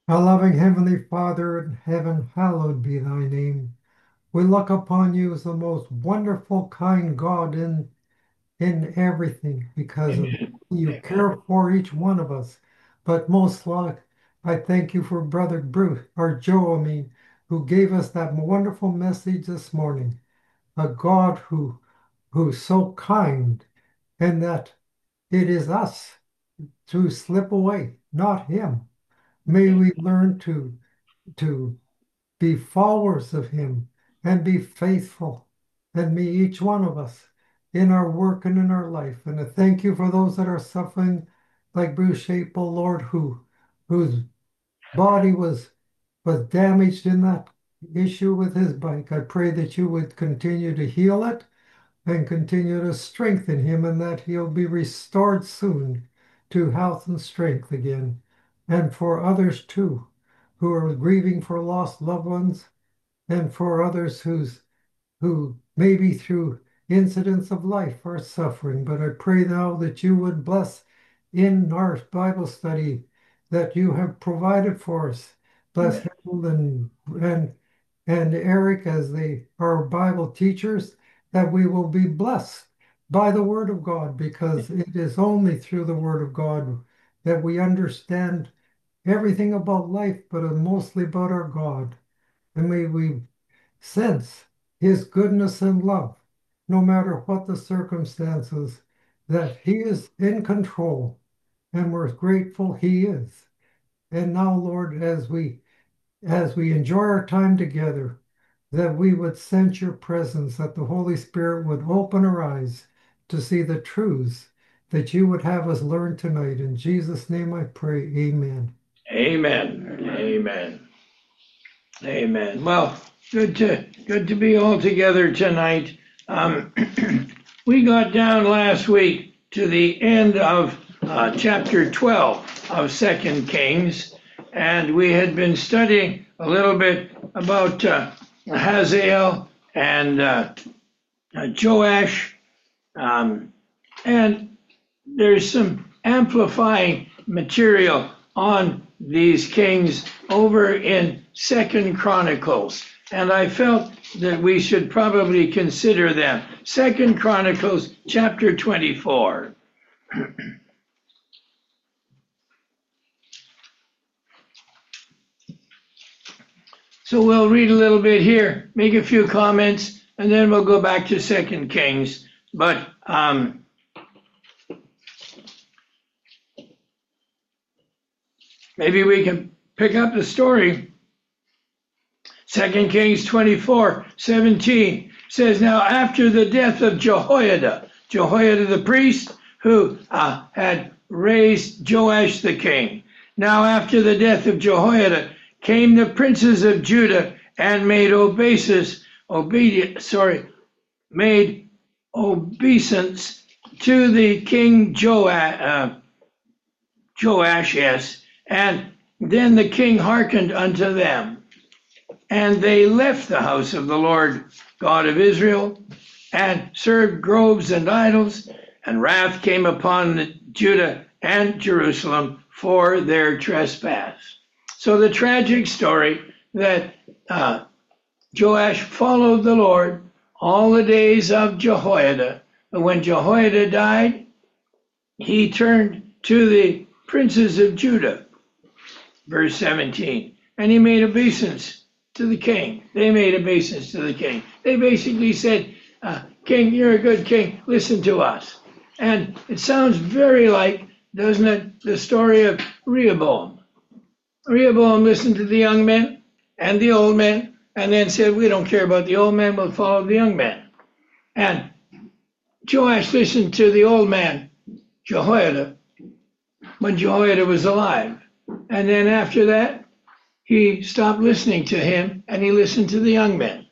Our loving Heavenly Father in heaven, hallowed be thy name. We look upon you as the most wonderful, kind God in everything because of Amen. you Amen. care for each one of us. But most like, I thank you for Brother Bruce, or Joe, who gave us that wonderful message this morning. A God who's so kind, and that it is us to slip away, not him. May we learn to be followers of him and be faithful. And may each one of us in our work and in our life. And I thank you for those that are suffering, like Bruce Apel, Lord, whose body was damaged in that issue with his bike. I pray that you would continue to heal it and continue to strengthen him, and that he'll be restored soon to health and strength again. And for others too, who are grieving for lost loved ones, and for others who maybe through incidents of life are suffering. But I pray now that you would bless in our Bible study that you have provided for us. Bless Amen. Harold and Eric as they are Bible teachers, that we will be blessed by the Word of God, because it is only through the Word of God that we understand everything about life, but mostly about our God. And may we sense his goodness and love, no matter what the circumstances, that he is in control, and we're grateful he is. And now, Lord, as we enjoy our time together, that we would sense your presence, that the Holy Spirit would open our eyes to see the truths that you would have us learn tonight. In Jesus' name I pray, amen. Amen. Amen. Amen. Well, good to be all together tonight. Um, we got down last week to the end of chapter 12 of Second Kings, and we had been studying a little bit about Hazael and Joash, um, and there's some amplifying material on these kings over in Second Chronicles, and I felt that we should probably consider them. Second Chronicles chapter 24. So we'll read a little bit here, make a few comments, and then we'll go back to Second Kings. But maybe we can pick up the story. Second Kings 24:17 says, now after the death of Jehoiada the priest, who had raised Joash the king. Now after the death of Jehoiada came the princes of Judah and made obeisance to the king Joash, yes, and then the king hearkened unto them. And they left the house of the Lord God of Israel and served groves and idols, and wrath came upon Judah and Jerusalem for their trespass. So the tragic story that Joash followed the Lord all the days of Jehoiada, but when Jehoiada died, he turned to the princes of Judah, verse 17, and he made obeisance to the king. They made obeisance to the king. They basically said, King, you're a good king, listen to us. And it sounds very like, doesn't it, the story of Rehoboam. Rehoboam listened to the young men and the old men, and then said, we don't care about the old men, we'll follow the young men. And Joash listened to the old man, Jehoiada, when Jehoiada was alive. And then after that, he stopped listening to him and he listened to the young men.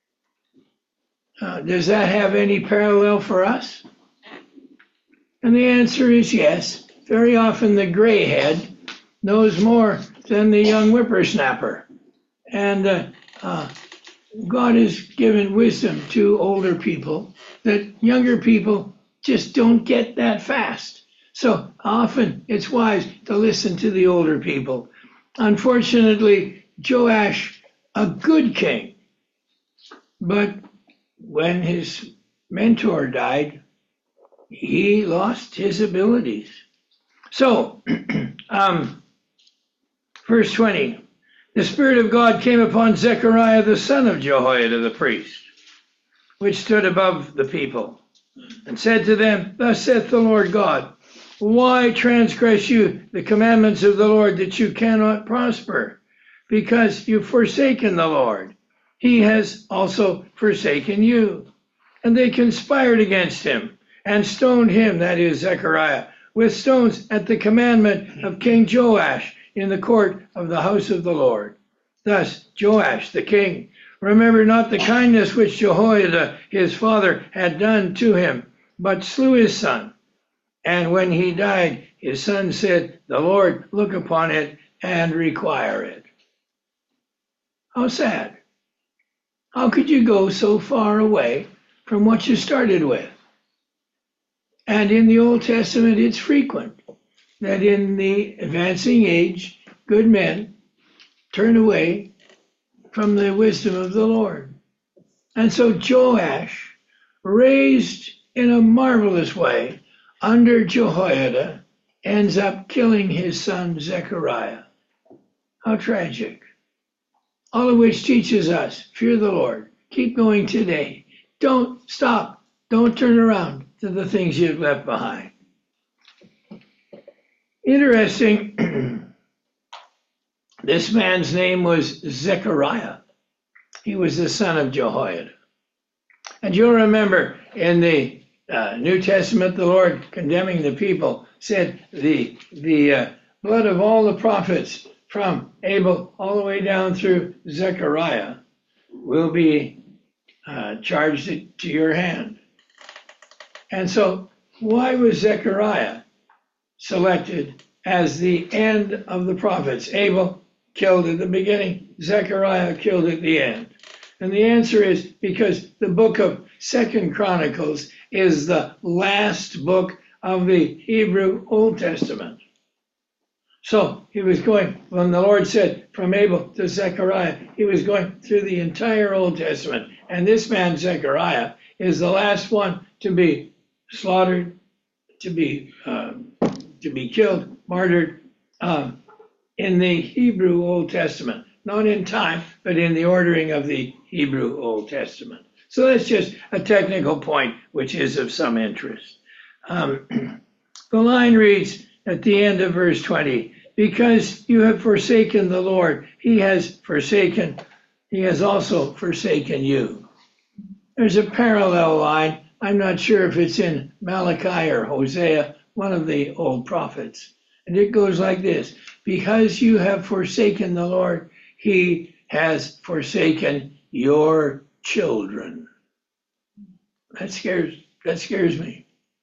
Does that have any parallel for us? And the answer is yes. Very often the gray head knows more than the young whippersnapper. And God has given wisdom to older people that younger people just don't get that fast. So often it's wise to listen to the older people. Unfortunately, Joash, a good king, but when his mentor died, he lost his abilities. So, verse 20, the Spirit of God came upon Zechariah the son of Jehoiada the priest, which stood above the people, and said to them, thus saith the Lord God, why transgress you the commandments of the Lord that you cannot prosper? Because you've forsaken the Lord. He has also forsaken you. And they conspired against him and stoned him, that is Zechariah, with stones at the commandment of King Joash in the court of the house of the Lord. Thus Joash the king remembered not the kindness which Jehoiada his father had done to him, but slew his son. And when he died, his son said, the Lord look upon it and require it. How sad. How could you go so far away from what you started with? And in the Old Testament, it's frequent that in the advancing age, good men turn away from the wisdom of the Lord. And so Joash, raised in a marvelous way under Jehoiada, ends up killing his son Zechariah. How tragic. All of which teaches us, fear the Lord. Keep going today. Don't stop. Don't turn around to the things you've left behind. Interesting, this man's name was Zechariah. He was the son of Jehoiada. And you'll remember in the New Testament, the Lord condemning the people said the blood of all the prophets from Abel all the way down through Zechariah will be charged to your hand. And so why was Zechariah selected as the end of the prophets? Abel killed at the beginning, Zechariah killed at the end. And the answer is because the book of 2 Chronicles is the last book of the Hebrew Old Testament. So he was going, when the Lord said from Abel to Zechariah, he was going through the entire Old Testament. And this man, Zechariah, is the last one to be slaughtered, to be killed, martyred in the Hebrew Old Testament. Not in time, but in the ordering of the Hebrew Old Testament. So that's just a technical point, which is of some interest. The line reads at the end of verse 20, because you have forsaken the Lord, he has also forsaken you. There's a parallel line. I'm not sure if it's in Malachi or Hosea, one of the old prophets. And it goes like this, because you have forsaken the Lord, he has forsaken your children. That scares me.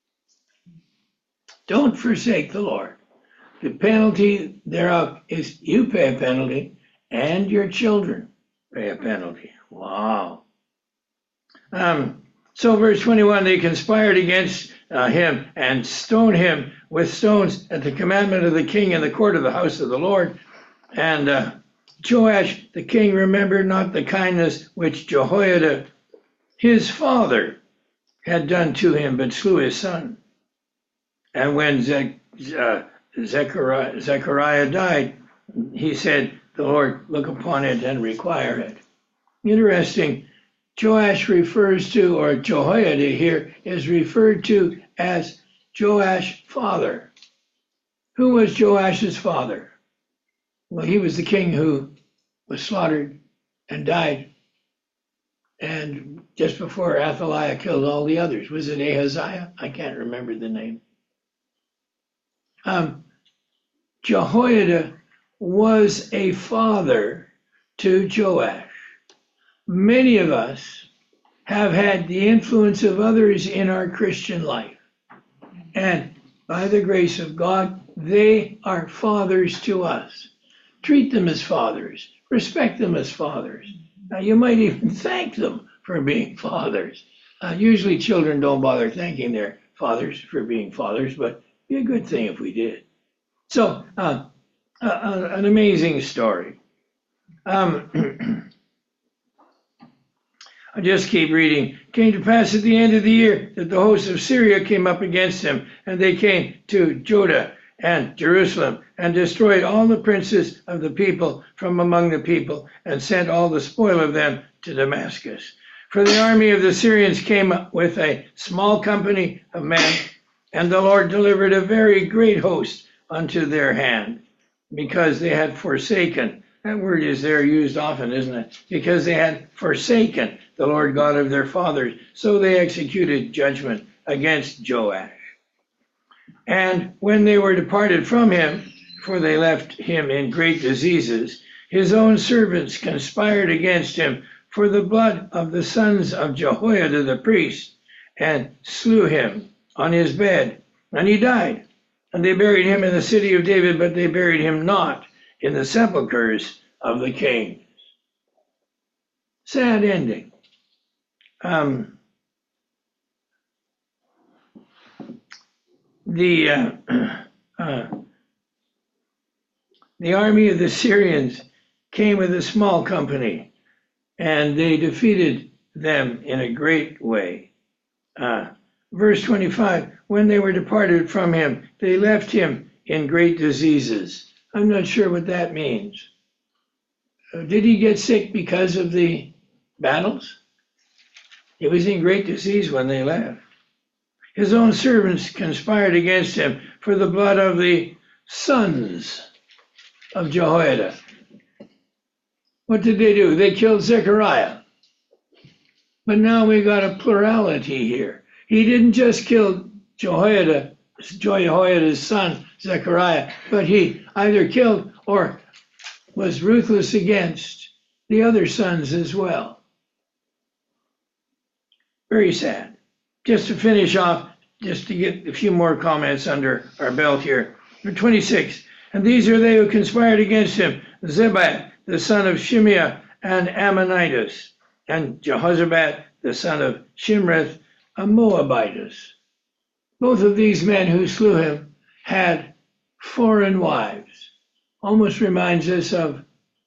Don't forsake the Lord. The penalty thereof is you pay a penalty and your children pay a penalty. Wow. So verse 21, they conspired against him and stoned him with stones at the commandment of the king in the court of the house of the Lord. And Joash the king remembered not the kindness which Jehoiada his father had done to him, but slew his son. And when Zechariah died, he said, the Lord look upon it and require it. Interesting, Joash refers to, or Jehoiada here is referred to as Joash father. Who was Joash's father? Well, he was the king who was slaughtered and died. And just before Athaliah killed all the others, was it Ahaziah? I can't remember the name. Jehoiada was a father to Joash. Many of us have had the influence of others in our Christian life. And by the grace of God, they are fathers to us. Treat them as fathers. Respect them as fathers. You might even thank them for being fathers. Usually children don't bother thanking their fathers for being fathers, but it'd be a good thing if we did. So an amazing story. I just keep reading. It came to pass at the end of the year that the host of Syria came up against him, and they came to Judah and Jerusalem, and destroyed all the princes of the people from among the people, and sent all the spoil of them to Damascus. For the army of the Syrians came up with a small company of men, and the Lord delivered a very great host unto their hand, because they had forsaken. That word is there used often, isn't it? Because they had forsaken the Lord God of their fathers. So they executed judgment against Joash. And when they were departed from him, for they left him in great diseases, his own servants conspired against him for the blood of the sons of Jehoiada the priest, and slew him on his bed, and he died. And they buried him in the city of David, but they buried him not in the sepulchres of the kings. Sad ending. The army of the Syrians came with a small company, and they defeated them in a great way. Verse 25, when they were departed from him, they left him in great diseases. I'm not sure what that means. Did he get sick because of the battles? He was in great disease when they left. His own servants conspired against him for the blood of the sons of Jehoiada. What did they do? They killed Zechariah. But now we got a plurality here. He didn't just kill Jehoiada's son, Zechariah, but he either killed or was ruthless against the other sons as well. Very sad. Just to finish off, just to get a few more comments under our belt here. Number 26, and these are they who conspired against him, Zebad, the son of Shimeah, and Ammonitis, and Jehozabad, the son of Shimrith, a Moabitess. Both of these men who slew him had foreign wives. Almost reminds us of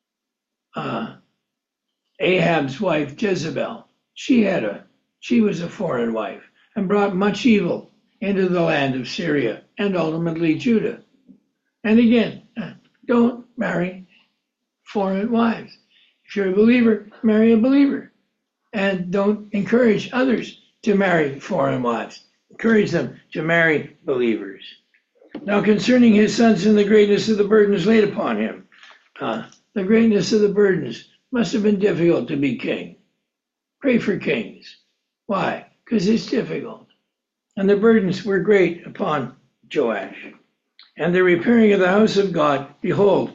Ahab's wife Jezebel. She was a foreign wife and brought much evil into the land of Syria and ultimately Judah. And again, don't marry foreign wives. If you're a believer, marry a believer. And don't encourage others to marry foreign wives. Encourage them to marry believers. Now, concerning his sons and the greatness of the burdens laid upon him, the greatness of the burdens must have been difficult to be king. Pray for kings. Why? Because it's difficult. And the burdens were great upon Joash. And the repairing of the house of God, behold,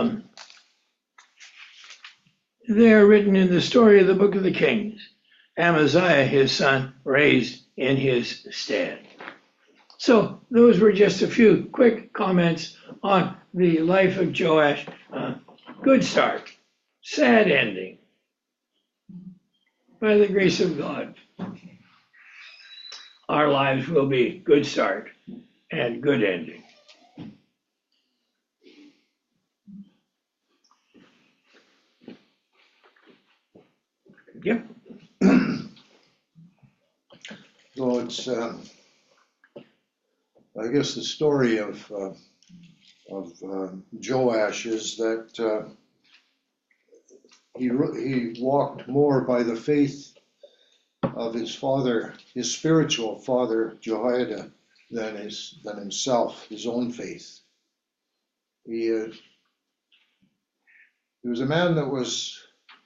they are written in the story of the book of the Kings. Amaziah, his son, raised in his stead. So those were just a few quick comments on the life of Joash. Good start, sad ending. By the grace of God, our lives will be good start and good ending. Yep. So it's, I guess the story of Joash is that he walked more by the faith of his father, his spiritual father Jehoiada, than himself, his own faith. He was a man that was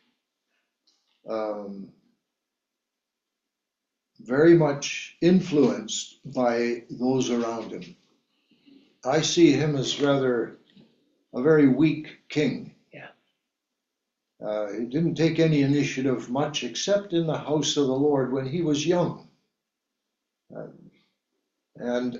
very much influenced by those around him. I see him as rather a very weak king. Yeah. He didn't take any initiative much except in the house of the Lord when he was young. And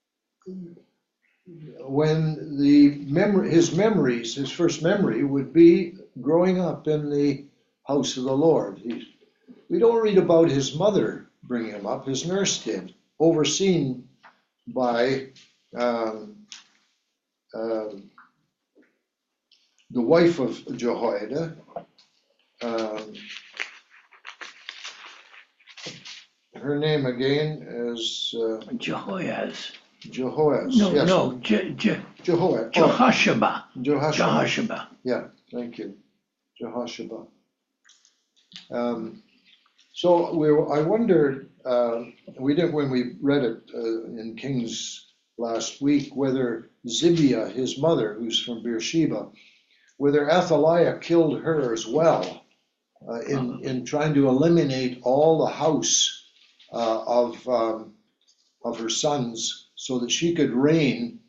when his first memory would be growing up in the house of the Lord. We don't read about his mother bringing him up. His nurse did, overseen by the wife of Jehoiada. Her name again is Jehoaz. Jehoaz. No, yes. no, Jehoaz. Jehoshaphat. Jehoshaphat. Jehoshaphat. Yeah, thank you. Jehoshaphat. So I wondered, we did when we read it in Kings last week, whether Zibiah, his mother, who's from Beersheba, whether Athaliah killed her as well in trying to eliminate all the house of her sons so that she could reign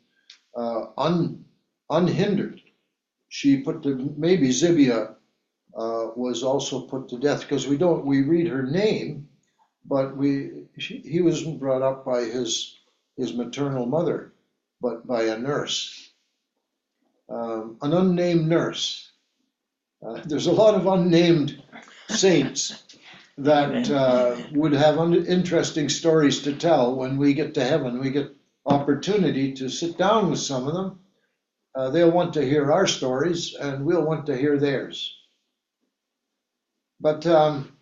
unhindered. She put to, maybe Zibiah was also put to death because we read her name, but he wasn't brought up by his maternal mother, but by a nurse, an unnamed nurse. There's a lot of unnamed saints that would have interesting stories to tell when we get to heaven. We get opportunity to sit down with some of them. They'll want to hear our stories, and we'll want to hear theirs. But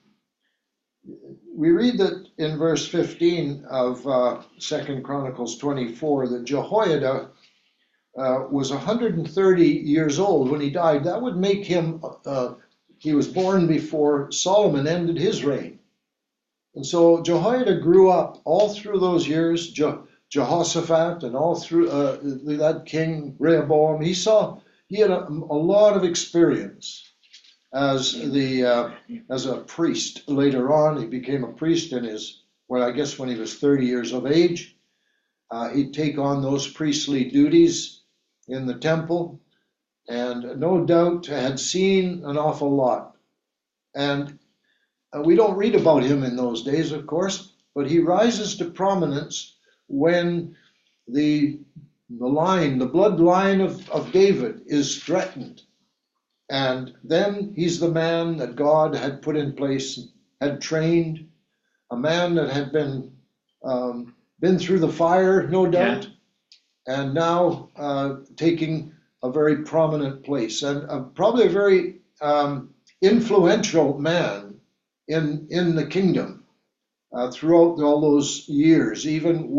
we read that in verse 15 of 2 Chronicles 24 that Jehoiada was 130 years old when he died. That would make him, he was born before Solomon ended his reign. And so Jehoiada grew up all through those years, Jehoshaphat, and all through that king Rehoboam. He had a lot of experience as a priest. Later on, he became a priest in I guess when he was 30 years of age. He'd take on those priestly duties in the temple, and no doubt had seen an awful lot. And we don't read about him in those days, of course, but he rises to prominence when the bloodline of David is threatened. And then he's the man that God had put in place, had trained, a man that had been through the fire, no doubt, and now taking a very prominent place, and probably a very influential man in the kingdom throughout all those years, even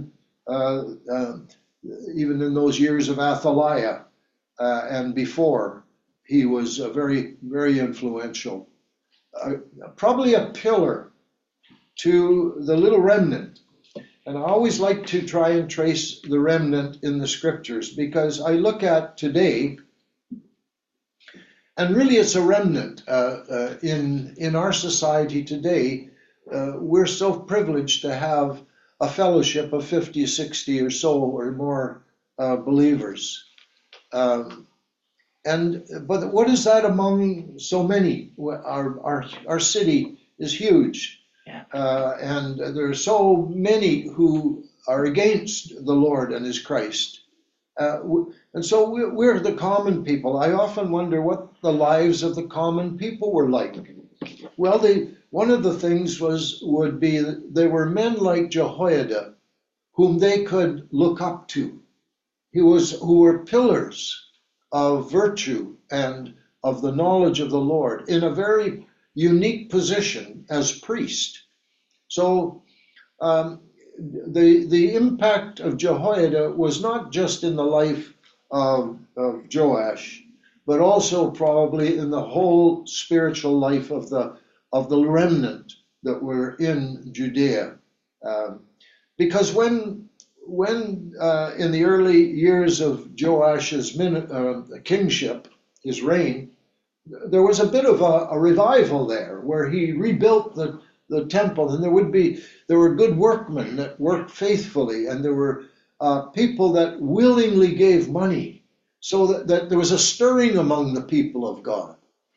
in those years of Athaliah and before. He was very, very influential, probably a pillar to the little remnant. And I always like to try and trace the remnant in the scriptures, because I look at today, and really it's a remnant in our society today. We're so privileged to have a fellowship of 50, 60 or so or more believers. But what is that among so many? Our city is huge. And there are so many who are against the Lord and his Christ. And so we're the common people. I often wonder what the lives of the common people were like. Well, one of the things would be that there were men like Jehoiada whom they could look up to, who were pillars of virtue and of the knowledge of the Lord in a very unique position as priest. So the impact of Jehoiada was not just in the life of Joash, but also probably in the whole spiritual life of the remnant that were in Judea. Because when in the early years of Joash's kingship, his reign, there was a bit of a revival there where he rebuilt the temple, and there were good workmen that worked faithfully, and there were people that willingly gave money, so that there was a stirring among the people of God.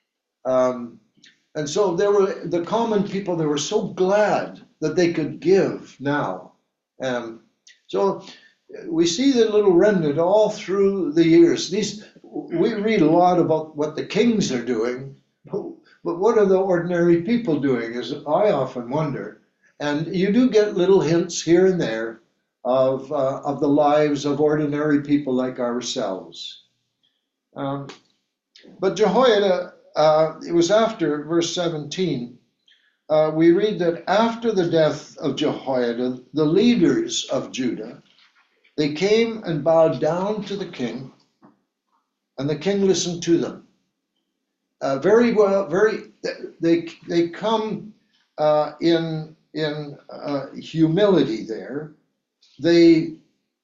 And so there were the common people that were so glad that they could give now. So we see the little remnant all through the years. We read a lot about what the kings are doing, but what are the ordinary people doing, is I often wonder. And you do get little hints here and there of the lives of ordinary people like ourselves. But Jehoiada, it was after verse 17, we read that after the death of Jehoiada, the leaders of Judah, they came and bowed down to the king, and the king listened to them. Very well, they come in humility there. They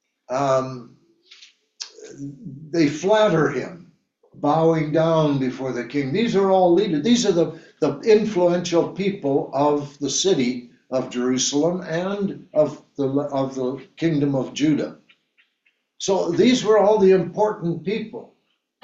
they flatter him, bowing down before the king. These are all leaders. These are the influential people of the city of Jerusalem and of the kingdom of Judah. So these were all the important people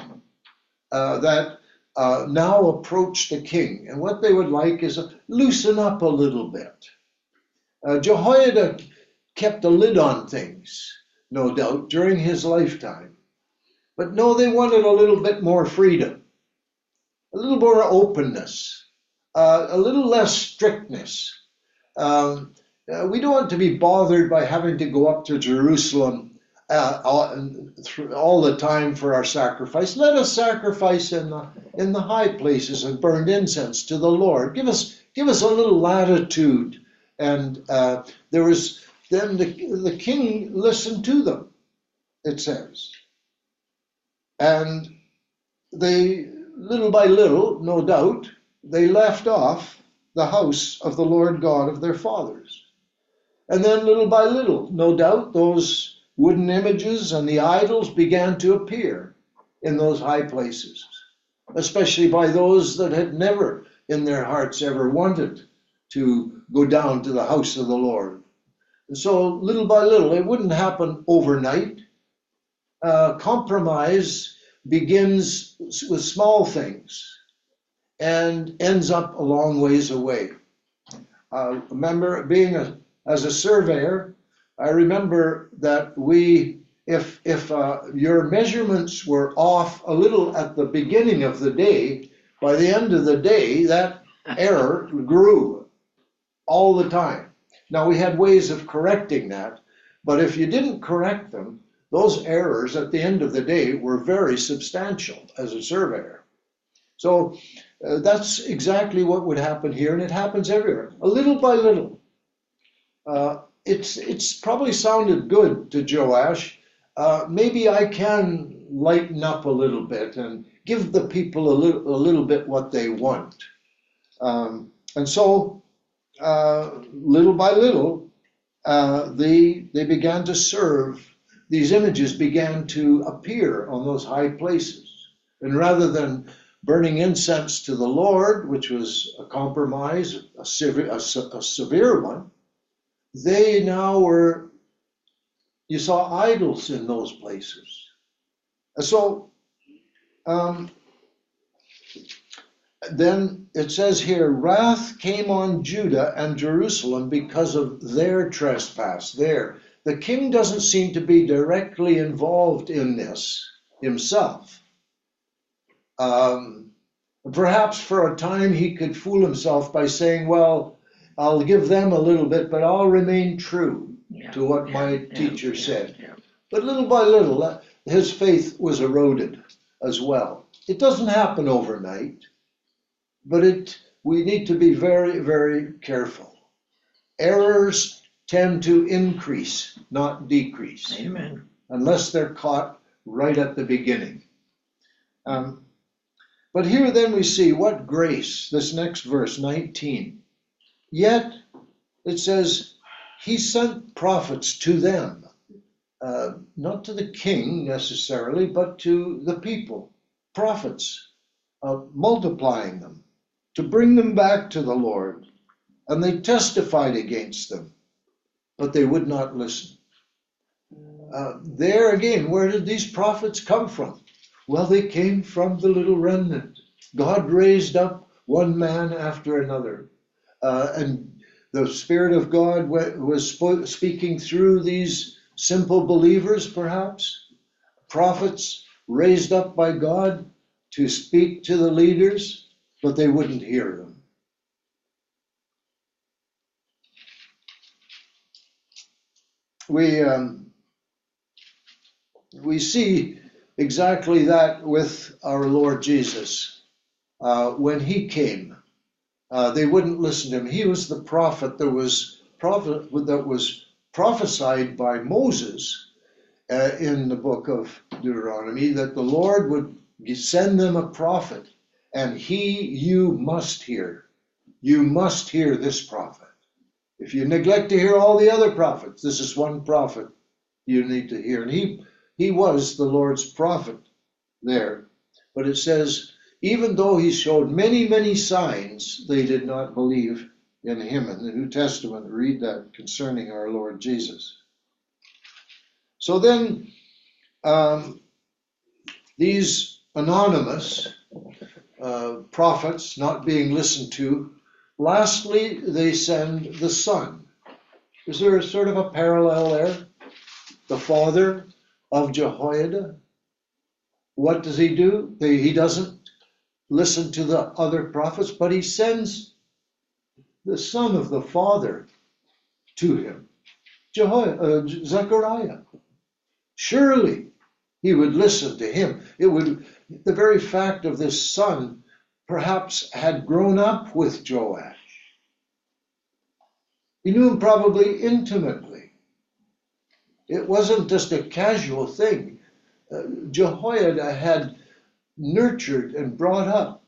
that now approach the king. And what they would like is loosen up a little bit. Jehoiada kept a lid on things, no doubt, during his lifetime. But no, they wanted a little bit more freedom, a little more openness, a little less strictness. We don't want to be bothered by having to go up to Jerusalem all the time for our sacrifice. Let us sacrifice in the high places and burned incense to the Lord. Give us a little latitude. And there was then the king listened to them, it says. And they, little by little, no doubt, they left off the house of the Lord God of their fathers. And then little by little, no doubt, those wooden images and the idols began to appear in those high places, especially by those that had never in their hearts ever wanted to go down to the house of the Lord. And so little by little, it wouldn't happen overnight. Compromise begins with small things and ends up a long ways away. Remember being as a surveyor, I remember that if your measurements were off a little at the beginning of the day, by the end of the day, that error grew all the time. Now we had ways of correcting that, but if you didn't correct them, those errors at the end of the day were very substantial as a surveyor. So that's exactly what would happen here, and it happens everywhere, a little by little. It's probably sounded good to Joash. Maybe I can lighten up a little bit and give the people a little bit what they want. And so little by little, they began to serve. These images began to appear on those high places. And rather than burning incense to the Lord, which was a compromise, a severe one, they now were, you saw idols in those places. And so then it says here, wrath came on Judah and Jerusalem because of their trespass. The king doesn't seem to be directly involved in this himself. Perhaps for a time he could fool himself by saying, well, I'll give them a little bit, but I'll remain true to what my teacher said. But little by little, his faith was eroded as well. It doesn't happen overnight, but we need to be very, very careful. Errors tend to increase, not decrease. Amen. Unless they're caught right at the beginning. But here then we see what grace, this next verse, 19. Yet, it says, he sent prophets to them, not to the king necessarily, but to the people, prophets, multiplying them, to bring them back to the Lord. And they testified against them, but they would not listen. There again, where did these prophets come from? Well, they came from the little remnant. God raised up one man after another. And the Spirit of God was speaking through these simple believers, perhaps. Prophets raised up by God to speak to the leaders, but they wouldn't hear them. We see exactly that with our Lord Jesus. When he came, they wouldn't listen to him. He was the prophet that was prophesied by Moses in the book of Deuteronomy, that the Lord would send them a prophet, and you must hear. You must hear this prophet. If you neglect to hear all the other prophets, this is one prophet you need to hear. And he was the Lord's prophet there. But it says, even though he showed many, many signs, they did not believe in him. In the New Testament, read that concerning our Lord Jesus. So then, these anonymous prophets not being listened to, lastly, they send the Son. Is there a sort of a parallel there? The father of Jehoiada. What does he do? He doesn't listen to the other prophets, but he sends the son of the father to him, Zechariah. Surely he would listen to him. The very fact of this son perhaps had grown up with Joash. He knew him probably intimately. It wasn't just a casual thing. Jehoiada had nurtured and brought up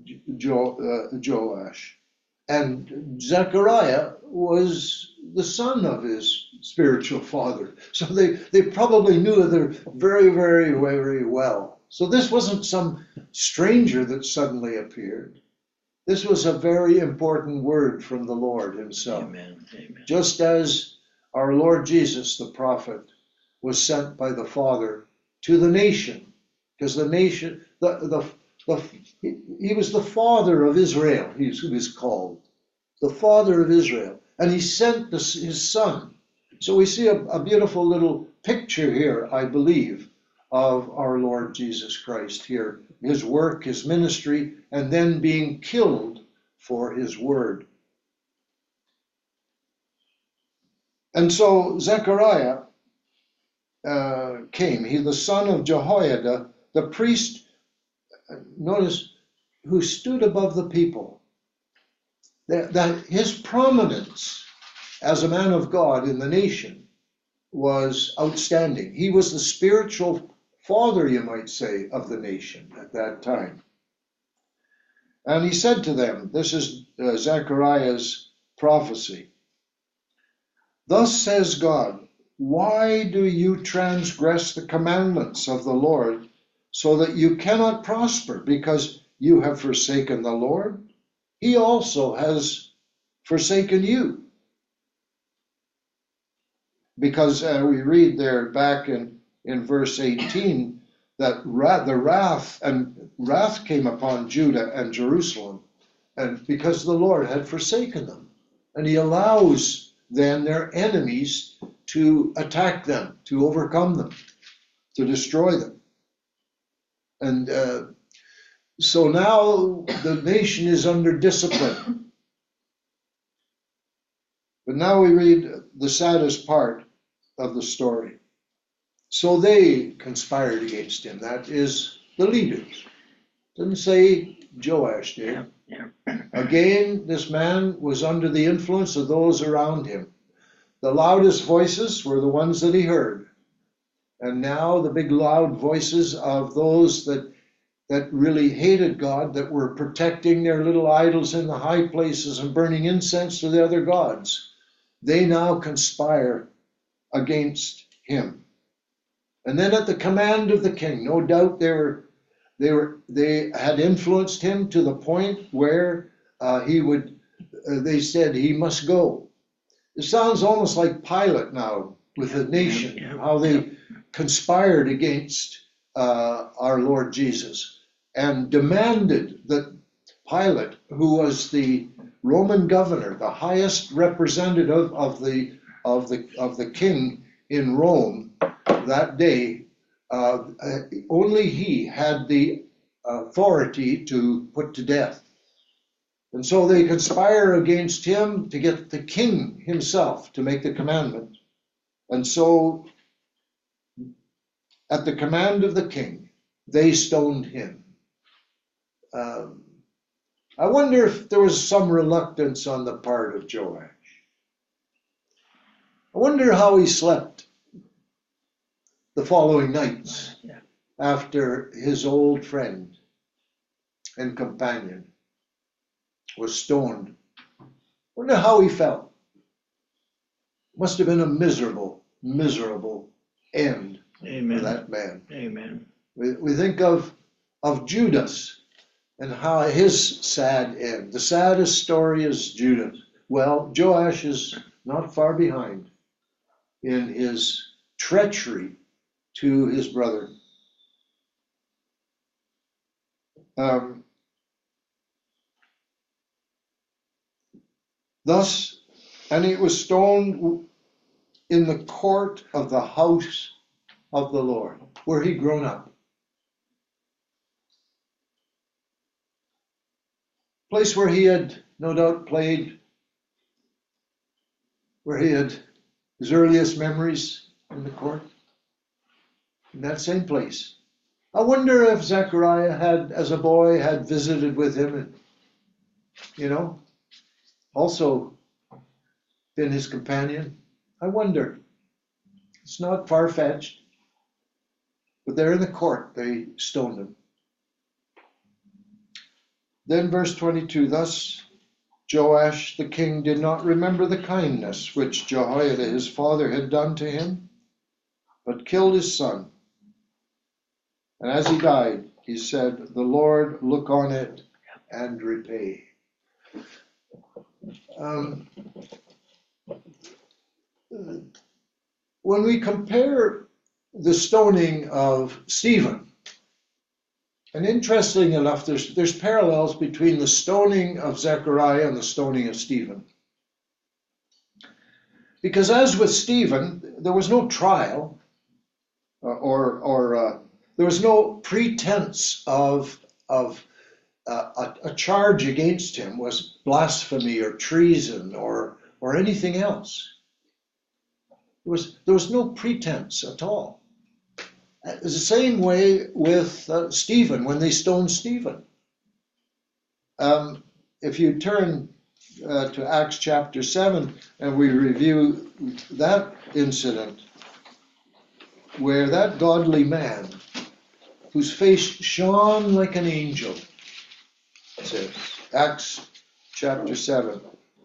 Joash. And Zechariah was the son of his spiritual father. So they probably knew her very, very, very well. So this wasn't some stranger that suddenly appeared. This was a very important word from the Lord himself. Amen. Amen. Just as our Lord Jesus, the prophet, was sent by the Father to the nation, because the nation, he was the father of Israel, he was called, the father of Israel, and he sent his son. So we see a beautiful little picture here, I believe, of our Lord Jesus Christ here, his work, his ministry, and then being killed for his word. And so Zechariah came, he the son of Jehoiada, the priest, notice, who stood above the people. That his prominence as a man of God in the nation was outstanding. He was the spiritual father, you might say, of the nation at that time. And he said to them, this is Zechariah's prophecy, "Thus says God, why do you transgress the commandments of the Lord so that you cannot prosper? Because you have forsaken the Lord, he also has forsaken you." Because we read there back in verse 18 that the wrath came upon Judah and Jerusalem, and because the Lord had forsaken them. And he allows then their enemies to attack them, to overcome them, to destroy them. And so now the nation is under discipline. But now we read the saddest part of the story. So they conspired against him. That is the leaders. Didn't say Joash did. Yeah. Again, this man was under the influence of those around him. The loudest voices were the ones that he heard. And now the big loud voices of those that really hated God, that were protecting their little idols in the high places and burning incense to the other gods, they now conspire against him. And then at the command of the king, no doubt they had influenced him to the point where they said he must go. It sounds almost like Pilate now with the nation, how they conspired against our Lord Jesus and demanded that Pilate, who was the Roman governor, the highest representative of the king in Rome that day, only he had the authority to put to death. And so they conspire against him to get the king himself to make the commandment. And so at the command of the king, they stoned him. I wonder if there was some reluctance on the part of Joash. I wonder how he slept the following nights after his old friend and companion was stoned. I wonder how he felt. Must have been a miserable, miserable end Amen. for that man. Amen. We think of Judas and how his sad end. The saddest story is Judas. Well, Joash is not far behind in his treachery to his brother. Thus, and he was stoned in the court of the house of the Lord, where he'd grown up. Place where he had no doubt played, where he had his earliest memories in the court, in that same place. I wonder if Zechariah had, as a boy, had visited with him and, also been his companion. I wonder. It's not far-fetched. But there in the court, they stoned him. Then verse 22, thus Joash the king did not remember the kindness which Jehoiada his father had done to him, but killed his son. And as he died, he said, the Lord look on it and repay. When we compare the stoning of Stephen, and interestingly enough, there's parallels between the stoning of Zechariah and the stoning of Stephen. Because as with Stephen, there was no trial or there was no pretense of a charge against him was blasphemy or treason or anything else. There was no pretense at all. It's the same way with Stephen, when they stoned Stephen. If you turn to Acts chapter 7 and we review that incident, where that godly man, whose face shone like an angel, it says, Acts chapter 7.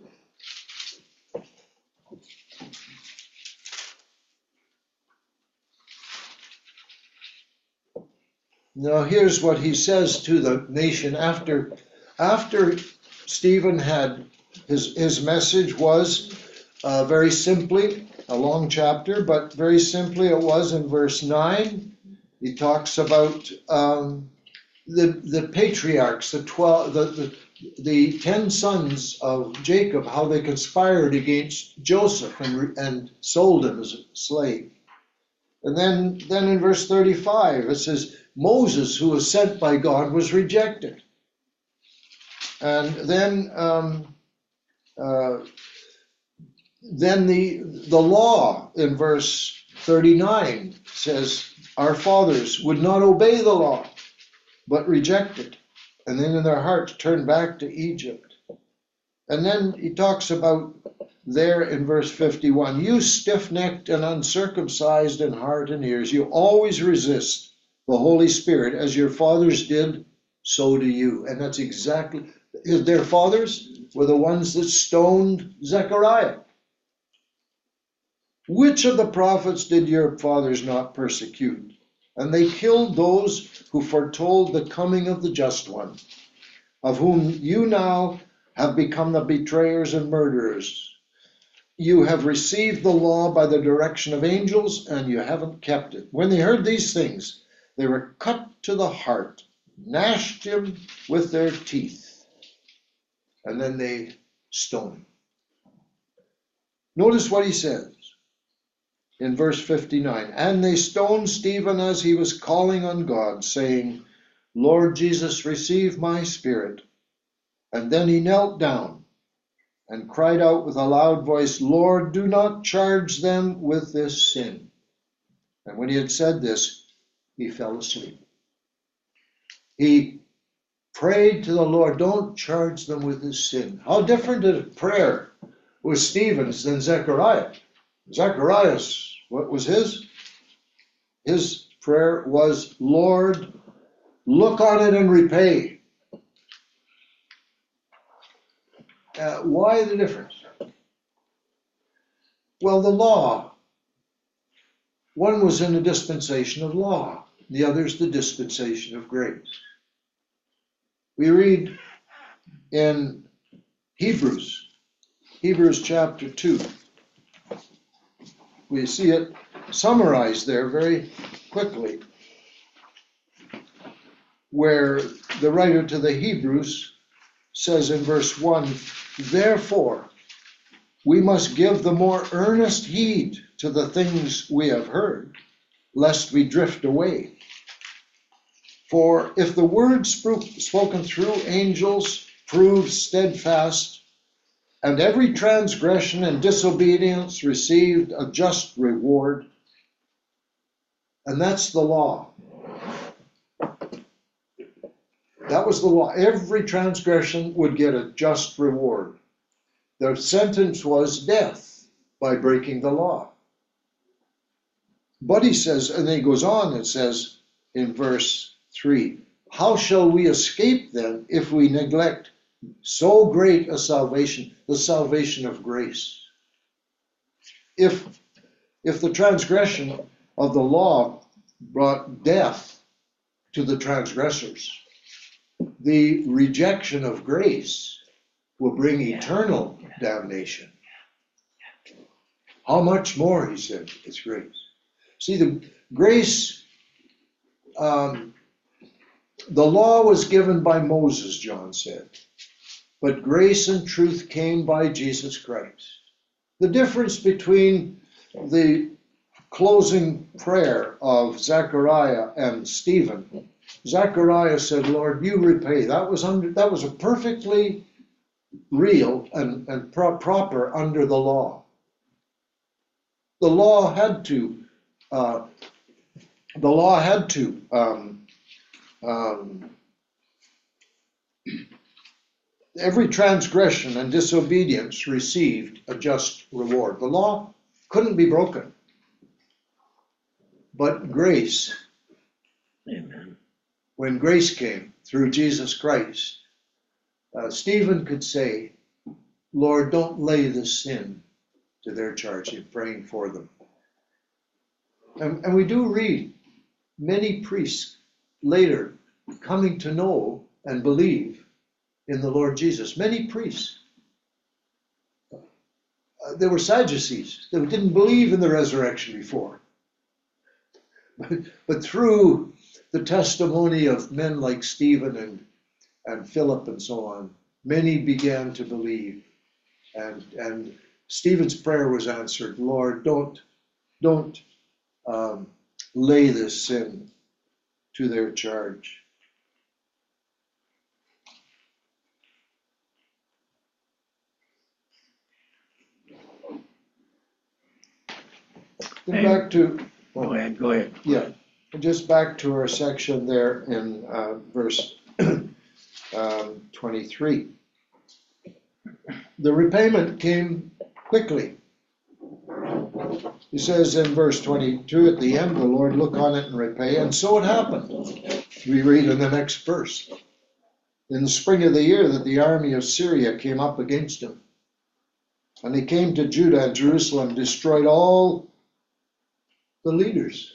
Now here's what he says to the nation after Stephen had his message was very simply, a long chapter, but very simply it was in verse 9. He talks about the patriarchs, the 10 sons of Jacob, how they conspired against Joseph and sold him as a slave. And then in verse 35 it says, Moses, who was sent by God, was rejected. And then the law in verse 39 says, our fathers would not obey the law, but rejected. And then in their hearts turned back to Egypt. And then he talks about there in verse 51, you stiff-necked and uncircumcised in heart and ears, you always resist the Holy Spirit, as your fathers did, so do you. And that's exactly, their fathers were the ones that stoned Zechariah. Which of the prophets did your fathers not persecute? And they killed those who foretold the coming of the just one, of whom you now have become the betrayers and murderers. You have received the law by the direction of angels, and you haven't kept it. When they heard these things, they were cut to the heart, gnashed him with their teeth, and then they stoned him. Notice what he says in verse 59. And they stoned Stephen as he was calling on God, saying, Lord Jesus, receive my spirit. And then he knelt down and cried out with a loud voice, Lord, do not charge them with this sin. And when he had said this, he fell asleep. He prayed to the Lord, don't charge them with his sin. How different a prayer was Stephen's than Zechariah. Zechariah's, what was his? His prayer was, Lord, look on it and repay. Why the difference? Well, the law, one was in the dispensation of law, the other is the dispensation of grace. We read in Hebrews chapter 2. We see it summarized there very quickly, where the writer to the Hebrews says in verse 1, therefore, we must give the more earnest heed to the things we have heard, lest we drift away. For if the word spoken through angels proves steadfast, and every transgression and disobedience received a just reward, and that's the law. That was the law. Every transgression would get a just reward. The sentence was death by breaking the law. But he says, and then he goes on and says in verse 3, how shall we escape then if we neglect so great a salvation, the salvation of grace? If the transgression of the law brought death to the transgressors, the rejection of grace will bring eternal damnation. How much more, he said, is grace. See, the grace, the law was given by Moses, John said, but grace and truth came by Jesus Christ. The difference between the closing prayer of Zechariah and Stephen, Zechariah said, Lord, you repay. That was a perfectly real and proper under the law. The law had to every transgression and disobedience received a just reward. The law couldn't be broken. But grace, Amen. When grace came through Jesus Christ, Stephen could say, Lord, don't lay this sin to their charge in praying for them. And we do read many priests later coming to know and believe in the Lord Jesus. Many priests. There were Sadducees that didn't believe in the resurrection before. But through the testimony of men like Stephen and Philip and so on, many began to believe. And Stephen's prayer was answered. Lord, don't lay this sin to their charge. Then back to... Go ahead. Yeah, just back to our section there in verse 23. The repayment came quickly. He says in verse 22 at the end, the Lord look on it and repay, and so it happened. We read in the next verse. In the spring of the year that the army of Syria came up against him, and they came to Judah and Jerusalem, destroyed all the leaders.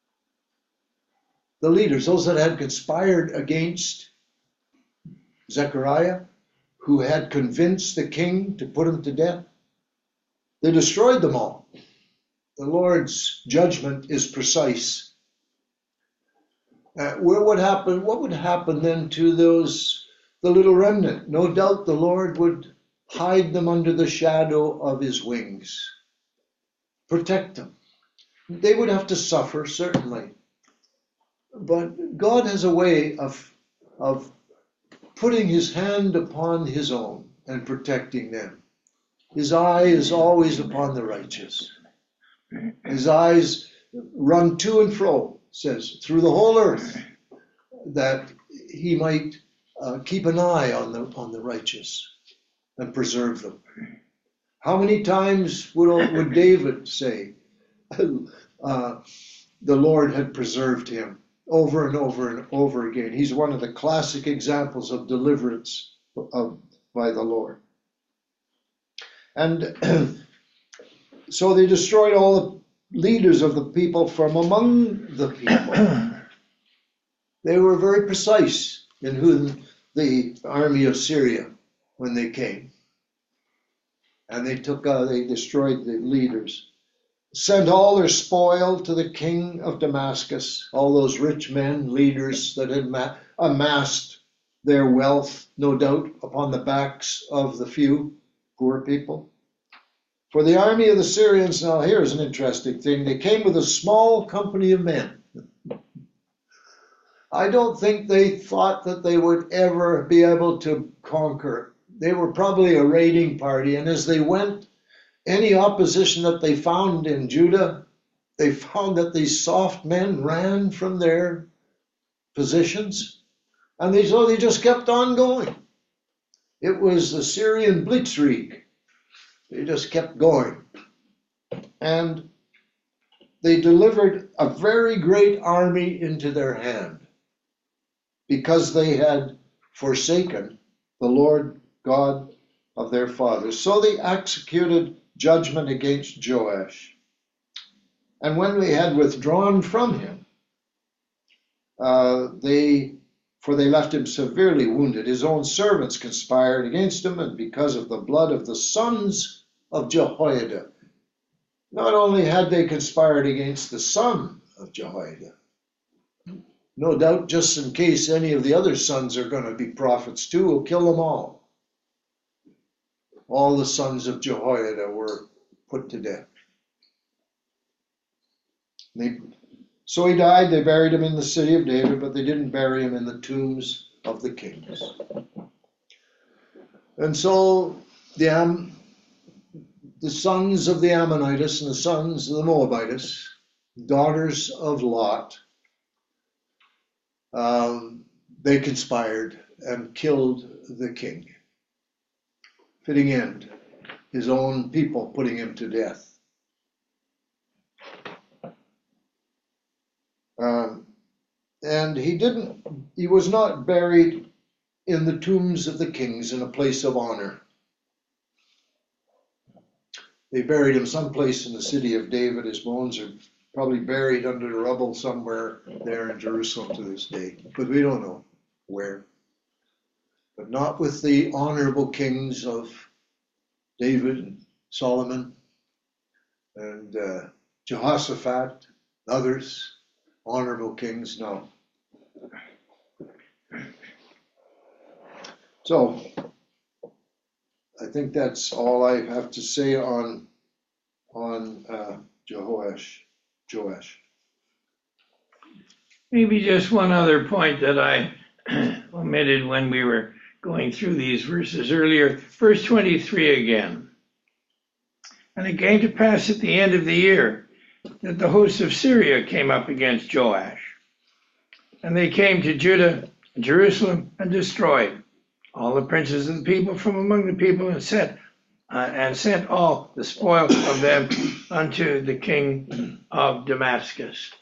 The leaders, those that had conspired against Zechariah, who had convinced the king to put him to death, they destroyed them all. The Lord's judgment is precise. What would happen then to the little remnant? No doubt the Lord would hide them under the shadow of his wings, protect them. They would have to suffer, certainly. But God has a way of putting his hand upon his own and protecting them. His eye is always upon the righteous. His eyes run to and fro says, through the whole earth, that he might keep an eye on the righteous and preserve them. How many times would David say the Lord had preserved him? Over and over and over again. He's one of the classic examples of deliverance by the Lord. And so they destroyed all the leaders of the people from among the people. They were very precise in who the army of Syria, when they came. And they destroyed the leaders. Sent all their spoil to the king of Damascus, all those rich men, leaders that had amassed their wealth, no doubt, upon the backs of the few poor people. For the army of the Syrians, now here's an interesting thing, they came with a small company of men. I don't think they thought that they would ever be able to conquer. They were probably a raiding party, and as they went, any opposition that they found in Judah, they found that these soft men ran from their positions, and they just kept on going. It was the Syrian Blitzkrieg. They just kept going. And they delivered a very great army into their hand because they had forsaken the Lord God of their fathers. So they executed judgment against Joash. And when they had withdrawn from him, they left him severely wounded. His own servants conspired against him, and because of the blood of the sons of Jehoiada. Not only had they conspired against the son of Jehoiada, no doubt just in case any of the other sons are going to be prophets too, we'll kill them all. All the sons of Jehoiada were put to death. So he died. They buried him in the city of David, but they didn't bury him in the tombs of the kings. And so the sons of the Ammonites and the sons of the Moabites, daughters of Lot, they conspired and killed the king. Fitting end, his own people putting him to death. And he was not buried in the tombs of the kings in a place of honor. They buried him someplace in the city of David. His bones are probably buried under the rubble somewhere there in Jerusalem to this day, but we don't know where. But not with the honorable kings of David and Solomon and Jehoshaphat, others, honorable kings, no. So, I think that's all I have to say on Joash. Maybe just one other point that I omitted when we were going through these verses earlier. Verse 23 again. And it came to pass at the end of the year that the hosts of Syria came up against Joash. And they came to Judah and Jerusalem and destroyed all the princes of the people from among the people and sent all the spoil of them unto the king of Damascus.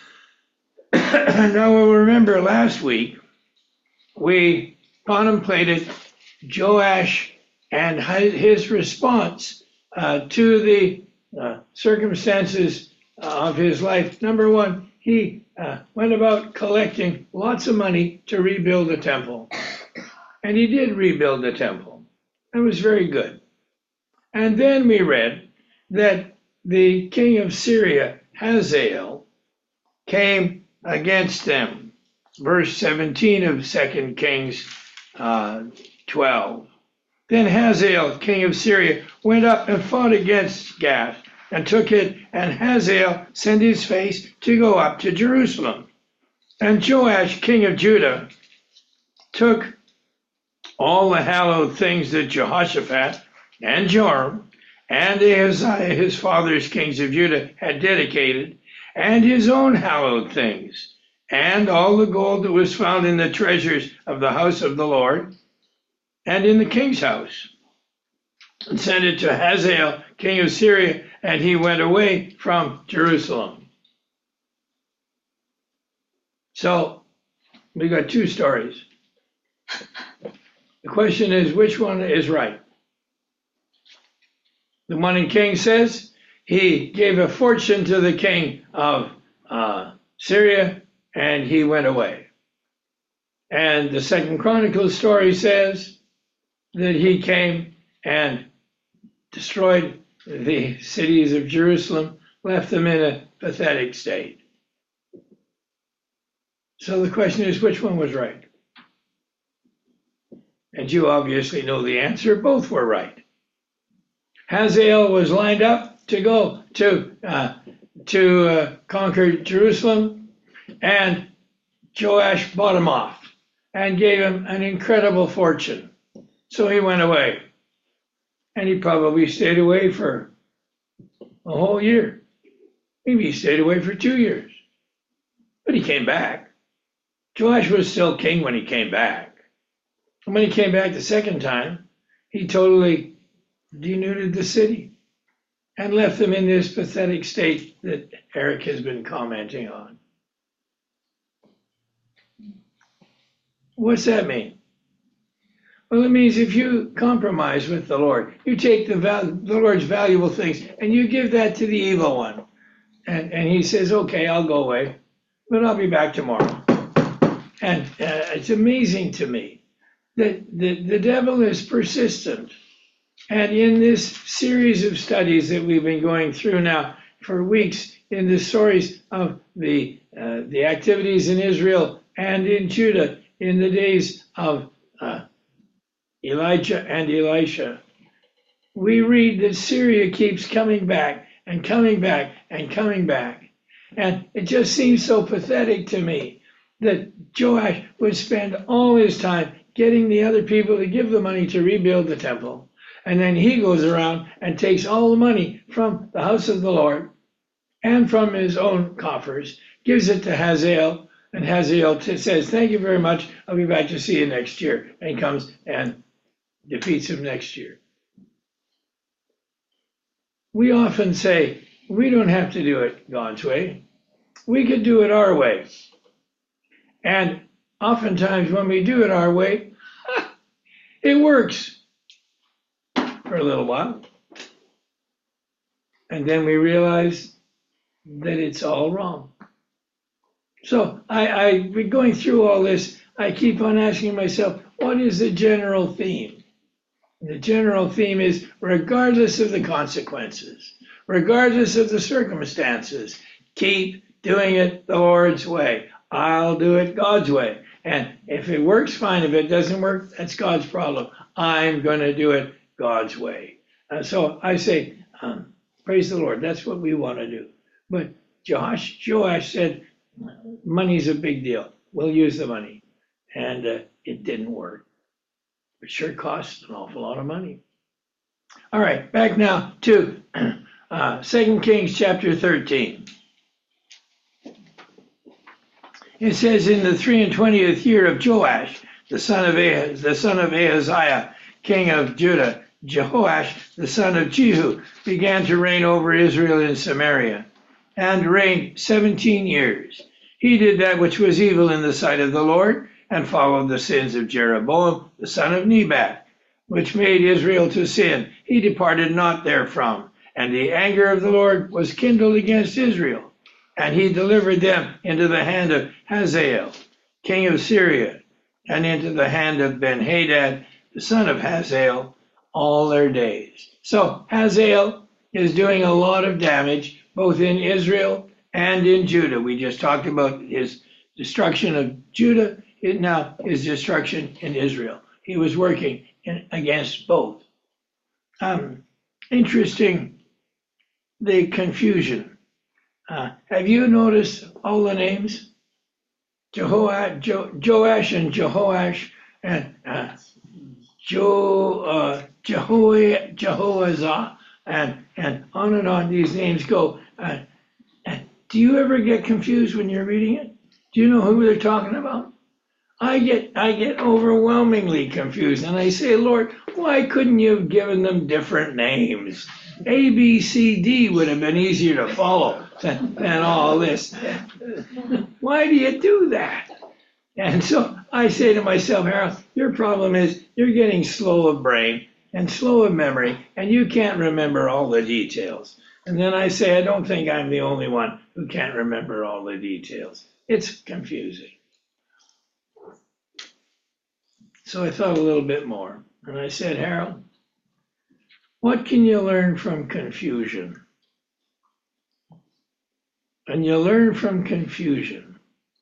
Now we'll remember last week we contemplated Joash and his response to the circumstances of his life. Number one, he went about collecting lots of money to rebuild the temple. And he did rebuild the temple. It was very good. And then we read that the king of Syria, Hazael, came against them. Verse 17 of 2 Kings 12. Then Hazael, king of Syria, went up and fought against Gath and took it, and Hazael sent his face to go up to Jerusalem. And Joash, king of Judah, took all the hallowed things that Jehoshaphat and Joram and Ahaziah, his father's kings of Judah, had dedicated, and his own hallowed things, and all the gold that was found in the treasures of the house of the Lord, and in the king's house, and sent it to Hazael, king of Syria, and he went away from Jerusalem. So we got two stories. The question is, which one is right? The one in King says he gave a fortune to the king of Syria, and he went away. And the Second Chronicles story says that he came and destroyed the cities of Jerusalem, left them in a pathetic state. So the question is, which one was right? And you obviously know the answer. Both were right. Hazael was lined up to go to conquer Jerusalem, and Joash bought him off and gave him an incredible fortune. So he went away. And he probably stayed away for a whole year. Maybe he stayed away for 2 years. But he came back. Joash was still king when he came back. And when he came back the second time, he totally denuded the city and left them in this pathetic state that Eric has been commenting on. What's that mean? Well, it means if you compromise with the Lord, you take the Lord's valuable things and you give that to the evil one. And he says, okay, I'll go away, but I'll be back tomorrow. And it's amazing to me that the devil is persistent. And in this series of studies that we've been going through now for weeks, in the stories of the activities in Israel and in Judah in the days of Elijah and Elisha, we read that Syria keeps coming back and coming back and coming back. And it just seems so pathetic to me that Joash would spend all his time getting the other people to give the money to rebuild the temple. And then he goes around and takes all the money from the house of the Lord and from his own coffers, gives it to Hazael, and Hazael says, thank you very much, I'll be back to see you next year, and comes and defeats him next year. We often say, we don't have to do it God's way. We could do it our way. And oftentimes when we do it our way, it works for a little while. And then we realize that it's all wrong. So I've been going through all this. I keep on asking myself, what is the general theme? The general theme is, regardless of the consequences, regardless of the circumstances, keep doing it the Lord's way. I'll do it God's way. And if it works, fine. If it doesn't work, that's God's problem. I'm going to do it God's way. So I say, praise the Lord. That's what we want to do. But Joash said, money's a big deal. We'll use the money. And it didn't work. It sure costs an awful lot of money. All right, back now to 2 Kings chapter 13. It says, in the 23rd year of Joash, the son of Ahaziah, king of Judah, Jehoash, the son of Jehu, began to reign over Israel in Samaria, and reigned 17 years. He did that which was evil in the sight of the Lord, and followed the sins of Jeroboam, the son of Nebat, which made Israel to sin. He departed not therefrom. And the anger of the Lord was kindled against Israel. And he delivered them into the hand of Hazael, king of Syria, and into the hand of Ben-Hadad, the son of Hazael, all their days. So Hazael is doing a lot of damage, both in Israel and in Judah. We just talked about his destruction of Judah, now his destruction in Israel. He was working against both. Interesting, the confusion. Have you noticed all the names? Joash and Jehoash and Jehoazah and on these names go. Do you ever get confused when you're reading it? Do you know who they're talking about? I get overwhelmingly confused, and I say, Lord, why couldn't you have given them different names? A, B, C, D would have been easier to follow than all this. Why do you do that? And so I say to myself, Harold, your problem is you're getting slow of brain and slow of memory, and you can't remember all the details. And then I say, I don't think I'm the only one who can't remember all the details. It's confusing. So I thought a little bit more, and I said, Harold, what can you learn from confusion? And you learn from confusion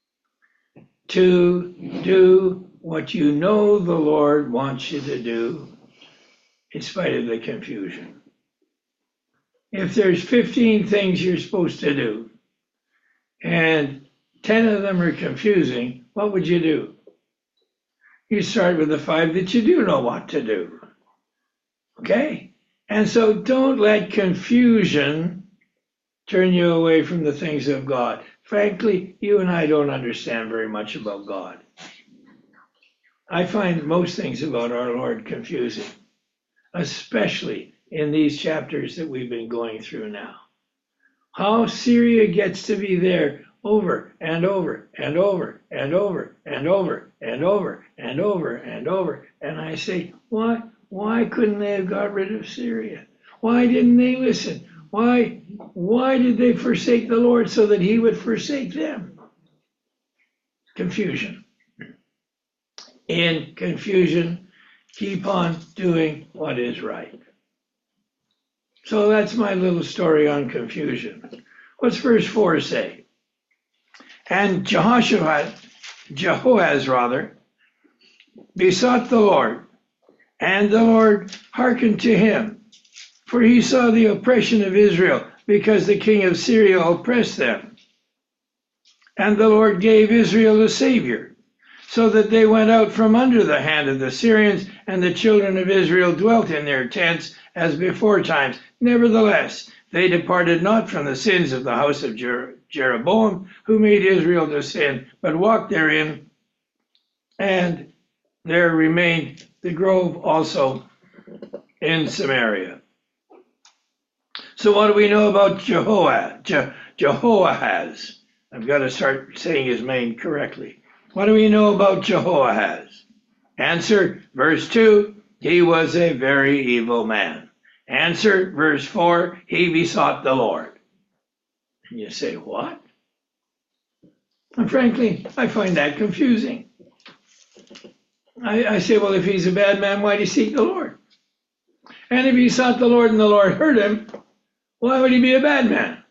to do what you know the Lord wants you to do in spite of the confusion. If there's 15 things you're supposed to do and 10 of them are confusing, what would you do? You start with the 5 that you do know what to do. Okay? And so don't let confusion turn you away from the things of God. Frankly, you and I don't understand very much about God. I find most things about our Lord confusing, especially in these chapters that we've been going through now. How Syria gets to be there over and over and over and over and over and over and over and over. And I say, why couldn't they have got rid of Syria? Why didn't they listen? Why did they forsake the Lord so that he would forsake them? Confusion. In confusion, keep on doing what is right. So that's my little story on confusion. What's verse 4 say? And Jehoaz besought the Lord, and the Lord hearkened to him, for he saw the oppression of Israel, because the king of Syria oppressed them. And the Lord gave Israel a savior, so that they went out from under the hand of the Syrians, and the children of Israel dwelt in their tents as before times. Nevertheless, they departed not from the sins of the house of Jeroboam, who made Israel to sin, but walked therein, and there remained the grove also in Samaria. So what do we know about Jehoahaz? I've got to start saying his name correctly. What do we know about Jehoahaz? Answer, verse 2, he was a very evil man. Answer, verse 4, he besought the Lord. And you say, what? And frankly, I find that confusing. I say, well, if he's a bad man, why did he seek the Lord? And if he sought the Lord and the Lord heard him, why would he be a bad man?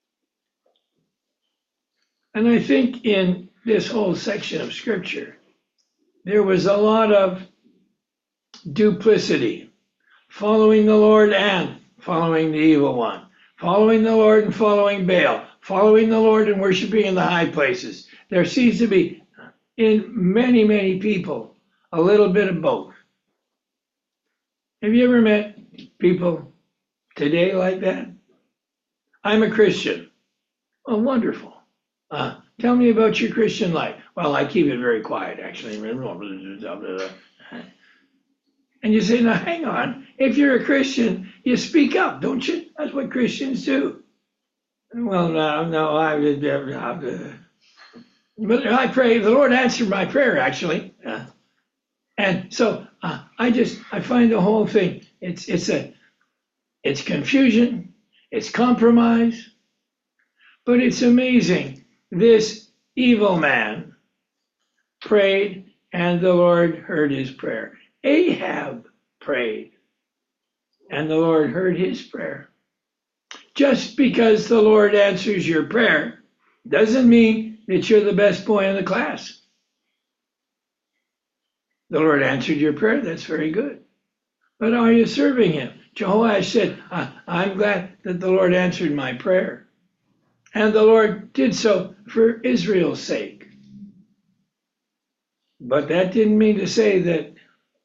And I think in this whole section of Scripture, there was a lot of duplicity, following the Lord and following the evil one, following the Lord and following Baal, following the Lord and worshiping in the high places. There seems to be, in many, many people, a little bit of both. Have you ever met people today like that? I'm a Christian. Oh, wonderful. Tell me about your Christian life. Well, I keep it very quiet, actually. And you say, now hang on. If you're a Christian, you speak up, don't you? That's what Christians do. Well, no, but I pray. The Lord answered my prayer, actually. And so I find the whole thing. It's confusion. It's compromise. But it's amazing. This evil man prayed, and the Lord heard his prayer. Ahab prayed, and the Lord heard his prayer. Just because the Lord answers your prayer doesn't mean that you're the best boy in the class. The Lord answered your prayer, that's very good. But are you serving him? Jehoash said, I'm glad that the Lord answered my prayer. And the Lord did so for Israel's sake. But that didn't mean to say that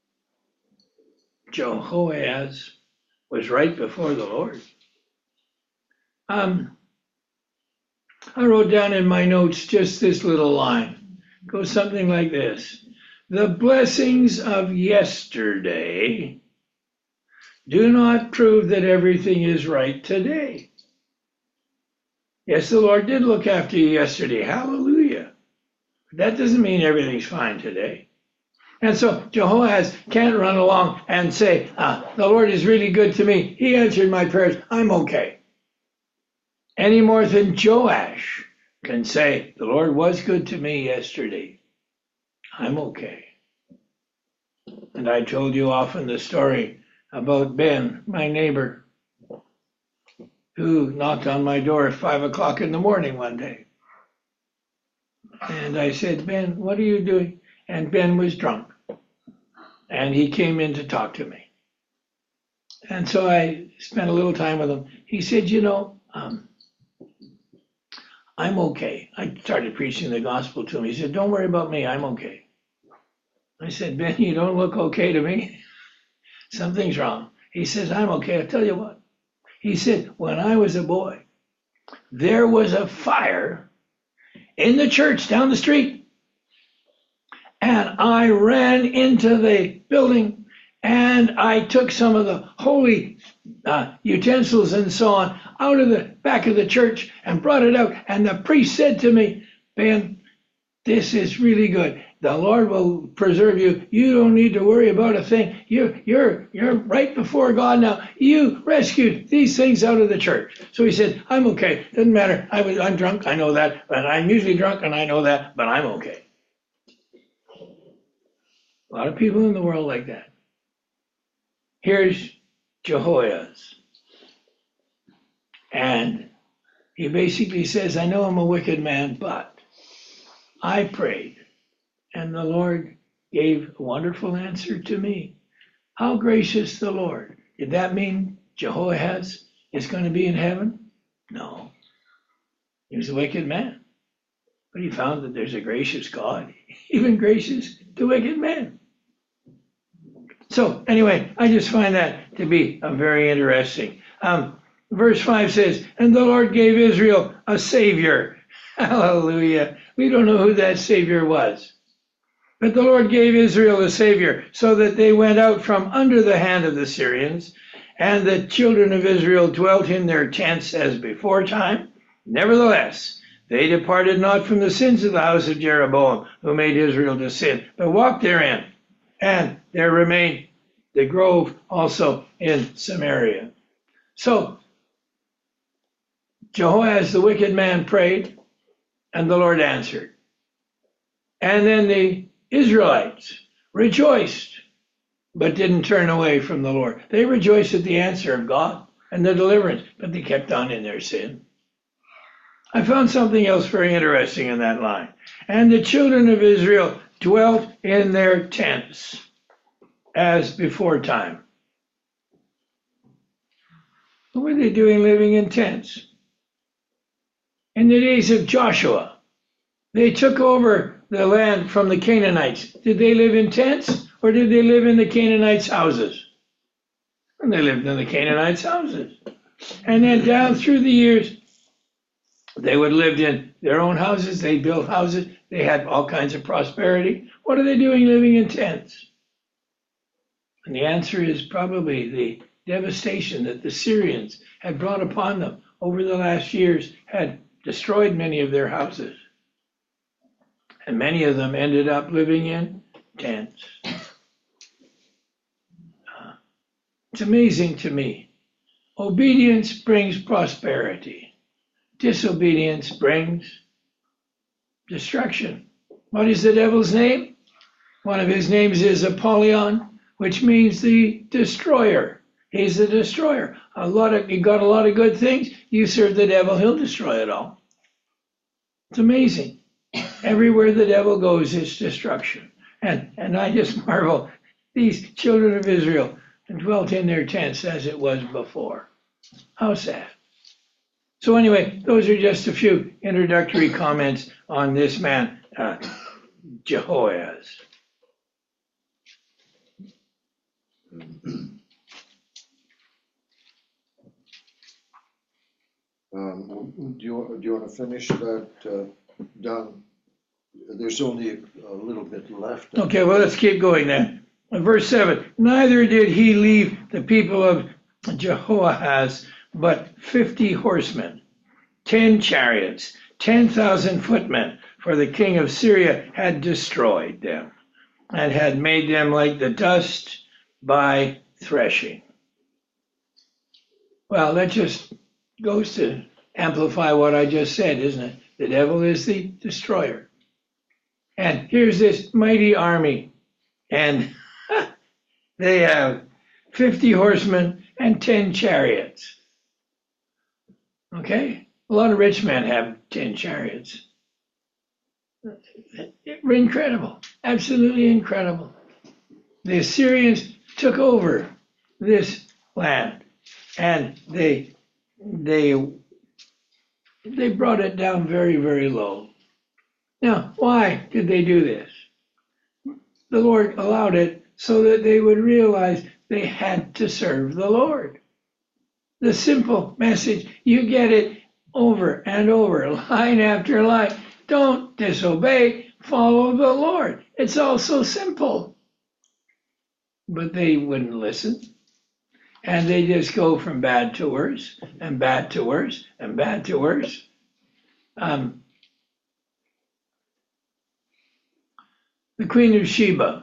Jehoahaz was right before the Lord. I wrote down in my notes just this little line. It goes something like this. The blessings of yesterday do not prove that everything is right today. Yes, the Lord did look after you yesterday. Hallelujah. But that doesn't mean everything's fine today. And so Jehoahaz can't run along and say, the Lord is really good to me. He answered my prayers. I'm okay. Any more than Joash can say, the Lord was good to me yesterday. I'm okay. And I told you often the story about Ben, my neighbor, who knocked on my door at 5 o'clock in the morning one day. And I said, Ben, what are you doing? And Ben was drunk. And he came in to talk to me. And so I spent a little time with him. He said, I'm okay. I started preaching the gospel to him. He said, don't worry about me. I'm okay. I said, Ben, you don't look okay to me. Something's wrong. He says, I'm okay. I'll tell you what. He said, when I was a boy, there was a fire in the church down the street. And I ran into the building and I took some of the holy utensils and so on out of the back of the church and brought it out. And the priest said to me, Ben, this is really good. The Lord will preserve you. You don't need to worry about a thing. You're right before God now. You rescued these things out of the church. So he said, I'm okay. Doesn't matter. I'm drunk. I know that. And I'm usually drunk and I know that, but I'm okay. A lot of people in the world like that. Here's Jehoias. And he basically says, I know I'm a wicked man, but I prayed. And the Lord gave a wonderful answer to me. How gracious the Lord. Did that mean Jehoias is going to be in heaven? No. He was a wicked man. But he found that there's a gracious God, even gracious to wicked men. So anyway, I just find that to be very interesting. Verse 5 says, and the Lord gave Israel a savior. Hallelujah. We don't know who that savior was. But the Lord gave Israel a savior so that they went out from under the hand of the Syrians, and the children of Israel dwelt in their tents as before time. Nevertheless, they departed not from the sins of the house of Jeroboam, who made Israel to sin, but walked therein. And there remained the grove also in Samaria. So Jehoias the wicked man prayed, and the Lord answered. And then the Israelites rejoiced, but didn't turn away from the Lord. They rejoiced at the answer of God and the deliverance, but they kept on in their sin. I found something else very interesting in that line. And the children of Israel dwelt in their tents as before time. What were they doing living in tents? In the days of Joshua, they took over the land from the Canaanites. Did they live in tents or did they live in the Canaanites' houses? And they lived in the Canaanites' houses. And then down through the years, they would live in their own houses. They built houses. They had all kinds of prosperity. What are they doing living in tents? And the answer is probably the devastation that the Syrians had brought upon them over the last years had destroyed many of their houses. And many of them ended up living in tents. It's amazing to me. Obedience brings prosperity. Disobedience brings destruction. What is the devil's name? One of his names is Apollyon, which means the destroyer. He's the destroyer. You got a lot of good things. You serve the devil, he'll destroy it all. It's amazing. Everywhere the devil goes, it's destruction. And I just marvel, these children of Israel dwelt in their tents as it was before. How sad. So anyway, those are just a few introductory comments on this man, Jehoias. Do you want to finish that, Don? There's only a little bit left. Okay, well, let's keep going then. Verse 7, neither did he leave the people of Jehoahaz but 50 horsemen, 10 chariots, 10,000 footmen, for the king of Syria had destroyed them and had made them like the dust by threshing. Well, that just goes to amplify what I just said, isn't it? The devil is the destroyer. And here's this mighty army, and they have 50 horsemen and 10 chariots. Okay? A lot of rich men have 10 chariots. Incredible. Absolutely incredible. The Assyrians took over this land, and they brought it down very, very low. Now, why did they do this? The Lord allowed it so that they would realize they had to serve the Lord. The simple message, you get it over and over, line after line. Don't disobey, follow the Lord. It's all so simple. But they wouldn't listen. And they just go from bad to worse, and bad to worse, and bad to worse. The Queen of Sheba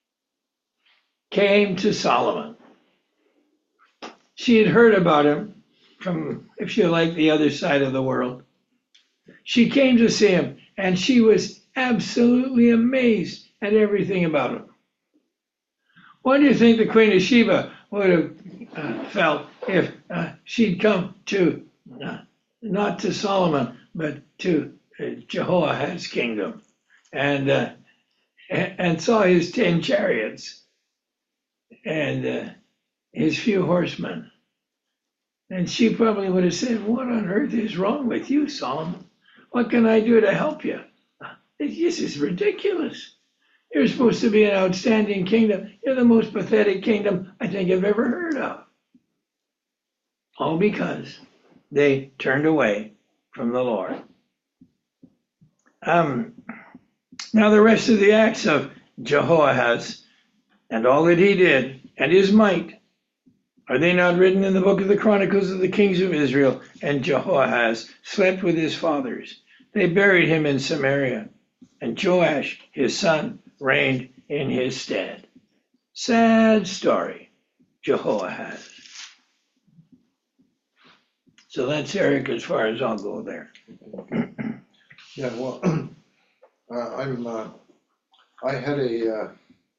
came to Solomon. She had heard about him from, if you like, the other side of the world. She came to see him, and she was absolutely amazed at everything about him. What do you think the Queen of Sheba would have felt if she'd come to, not to Solomon, but to Jehoahaz's kingdom, and saw his 10 chariots and his few horsemen? And she probably would have said, what on earth is wrong with you, Solomon? What can I do to help you? This is ridiculous. You're supposed to be an outstanding kingdom. You're the most pathetic kingdom I think I've ever heard of. All because they turned away from the Lord. Now the rest of the acts of Jehoahaz and all that he did and his might, are they not written in the book of the Chronicles of the Kings of Israel? And Jehoahaz slept with his fathers. They buried him in Samaria, and Joash, his son, reigned in his stead. Sad story, Jehoahaz. So that's Eric as far as I'll go there. Yeah, well, I had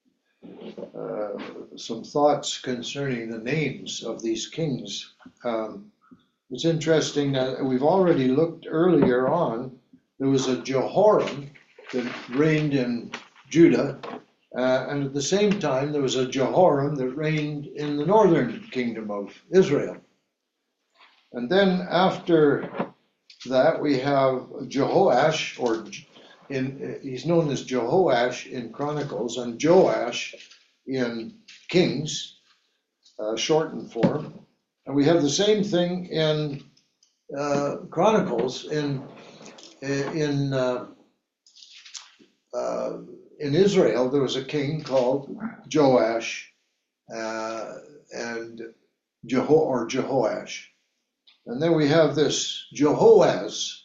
some thoughts concerning the names of these kings. It's interesting that we've already looked earlier on. There was a Jehoram that reigned in Judah, and at the same time there was a Jehoram that reigned in the northern kingdom of Israel. And then after that we have Jehoash, or he's known as Jehoash in Chronicles, and Joash in Kings, shortened form. And we have the same thing in Chronicles. In Israel, there was a king called Joash and Jehoash. And then we have this Jehoahaz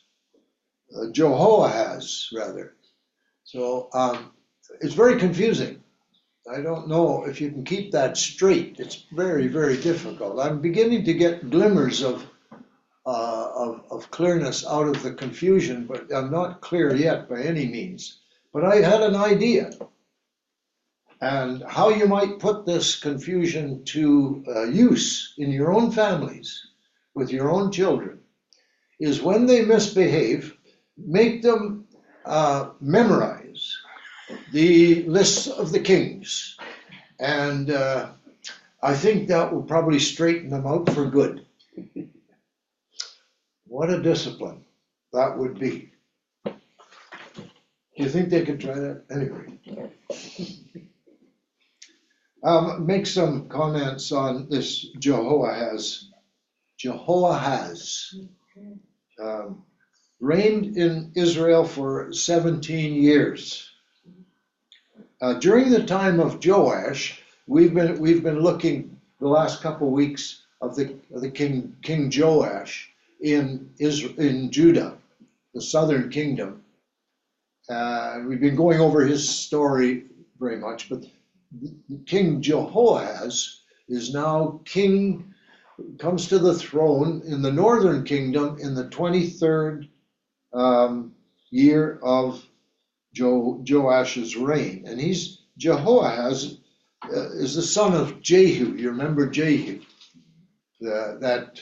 rather. So it's very confusing. I don't know if you can keep that straight. It's very, very difficult. I'm beginning to get glimmers of clearness out of the confusion, but I'm not clear yet by any means. But I had an idea. And how you might put this confusion to use in your own families, with your own children, is when they misbehave, make them memorize the lists of the kings. And I think that will probably straighten them out for good. What a discipline that would be. Do you think they could try that? Anyway. Make some comments on this Jehoahaz. reigned in Israel for 17 years. During the time of Joash, we've been looking the last couple of weeks of the King Joash in Judah, the southern kingdom. We've been going over his story very much, but King Jehoahaz is now king, comes to the throne in the northern kingdom in the 23rd year of Joash's reign. And Jehoahaz is the son of Jehu. You remember Jehu, that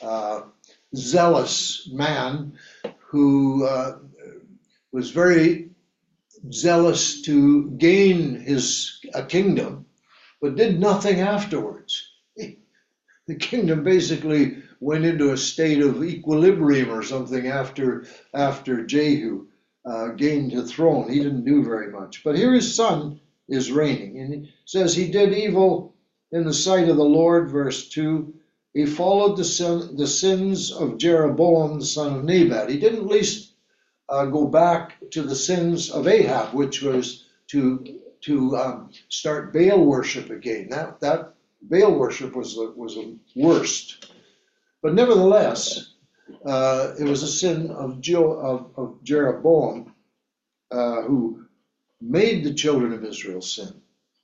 zealous man who was very zealous to gain a kingdom, but did nothing afterwards. The kingdom basically went into a state of equilibrium or something after Jehu gained the throne. He didn't do very much. But here his son is reigning. And he says he did evil in the sight of the Lord, verse 2. He followed the sins of Jeroboam, the son of Nebat. He didn't at least go back to the sins of Ahab, which was to start Baal worship again. That Baal worship was the worst. But nevertheless, it was a sin of Jeroboam who made the children of Israel sin.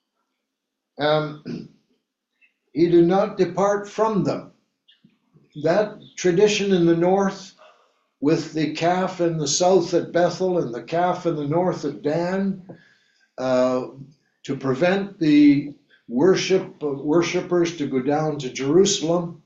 He did not depart from them. That tradition in the north, with the calf in the south at Bethel and the calf in the north at Dan, to prevent the worshippers to go down to Jerusalem,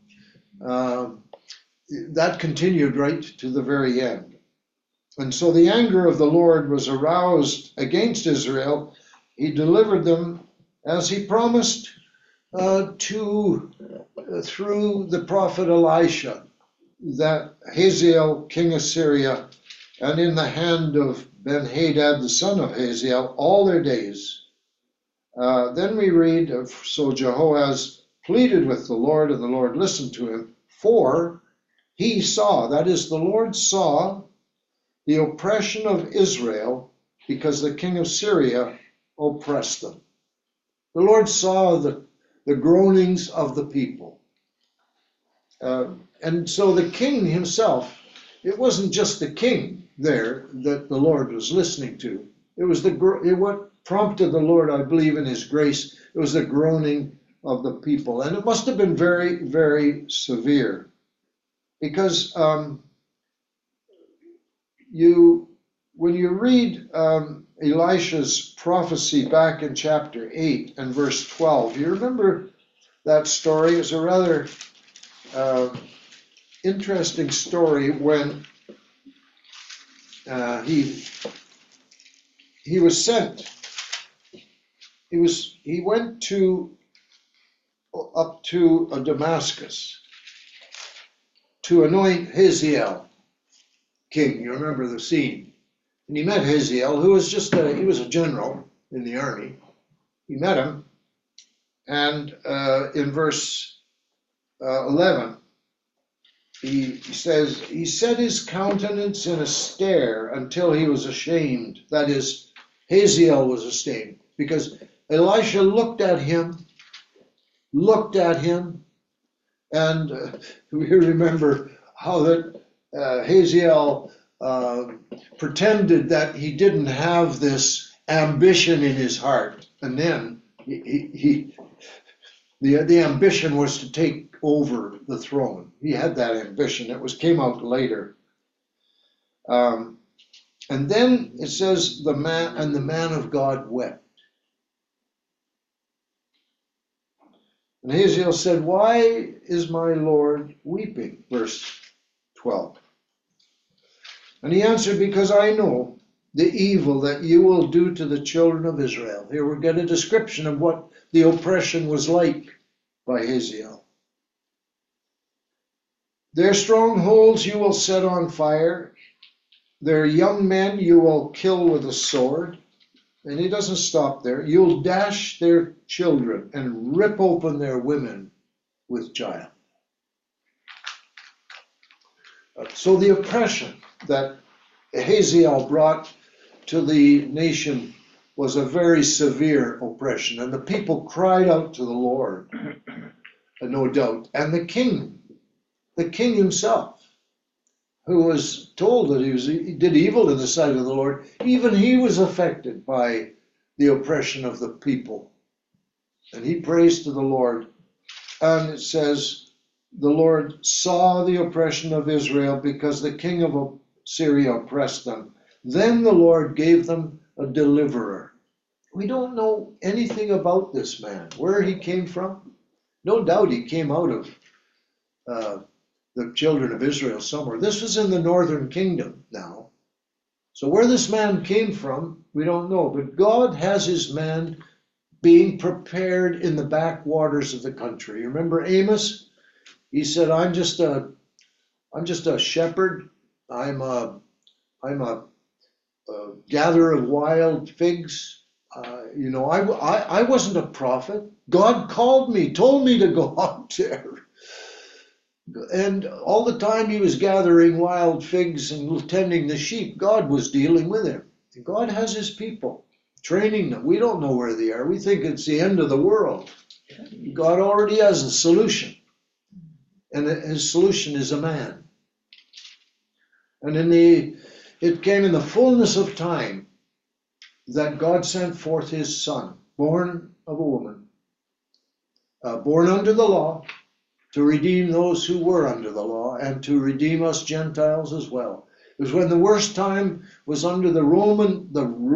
that continued right to the very end. And so the anger of the Lord was aroused against Israel. He delivered them as he promised through the prophet Elisha, that Hazael, king of Syria, and in the hand of Ben-Hadad, the son of Hazael, all their days. Then we read, so Jehoahaz pleaded with the Lord, and the Lord listened to him, for he saw, that is, the Lord saw the oppression of Israel because the king of Syria oppressed them. The Lord saw the groanings of the people. And so the king himself, it wasn't just the king there that the Lord was listening to. It was what prompted the Lord, I believe, in his grace. It was the groaning of the people. And it must have been very, very severe. Because when you read Elisha's prophecy back in chapter 8 and verse 12, you remember that story? It's a rather interesting story when he was sent. He went up to Damascus to anoint Hazael king. You remember the scene. And he met Hazael, who was he was a general in the army. He met him, and in verse 11, he says, he set his countenance in a stare until he was ashamed. That is, Hazael was ashamed, because Elisha looked at him, and we remember how that Hazael pretended that he didn't have this ambition in his heart, and then the ambition was to take over the throne. He had that ambition. It came out later. And then it says the man of God wept. And Hazael said, why is my Lord weeping? Verse 12. And he answered, because I know the evil that you will do to the children of Israel. Here we get a description of what the oppression was like by Hazael. Their strongholds you will set on fire. Their young men you will kill with a sword. And he doesn't stop there. You'll dash their children and rip open their women with child. So the oppression that Hazael brought to the nation was a very severe oppression, and the people cried out to the Lord, no doubt. And the king himself, who was told that he did evil in the sight of the Lord, even he was affected by the oppression of the people. And he prays to the Lord. And it says, the Lord saw the oppression of Israel because the king of Syria oppressed them. Then the Lord gave them a deliverer. We don't know anything about this man, where he came from. No doubt he came out of the children of Israel somewhere. This was in the northern kingdom now. So where this man came from, we don't know. But God has his man being prepared in the backwaters of the country. You remember Amos? He said, I'm just a shepherd. I'm a gatherer of wild figs. I wasn't a prophet. God called me, told me to go out there. And all the time he was gathering wild figs and tending the sheep, God was dealing with him. God has his people, training them. We don't know where they are. We think it's the end of the world. God already has a solution. And his solution is a man. And it came in the fullness of time that God sent forth his son, born of a woman, born under the law, to redeem those who were under the law and to redeem us Gentiles as well. It was when the worst time was under the Roman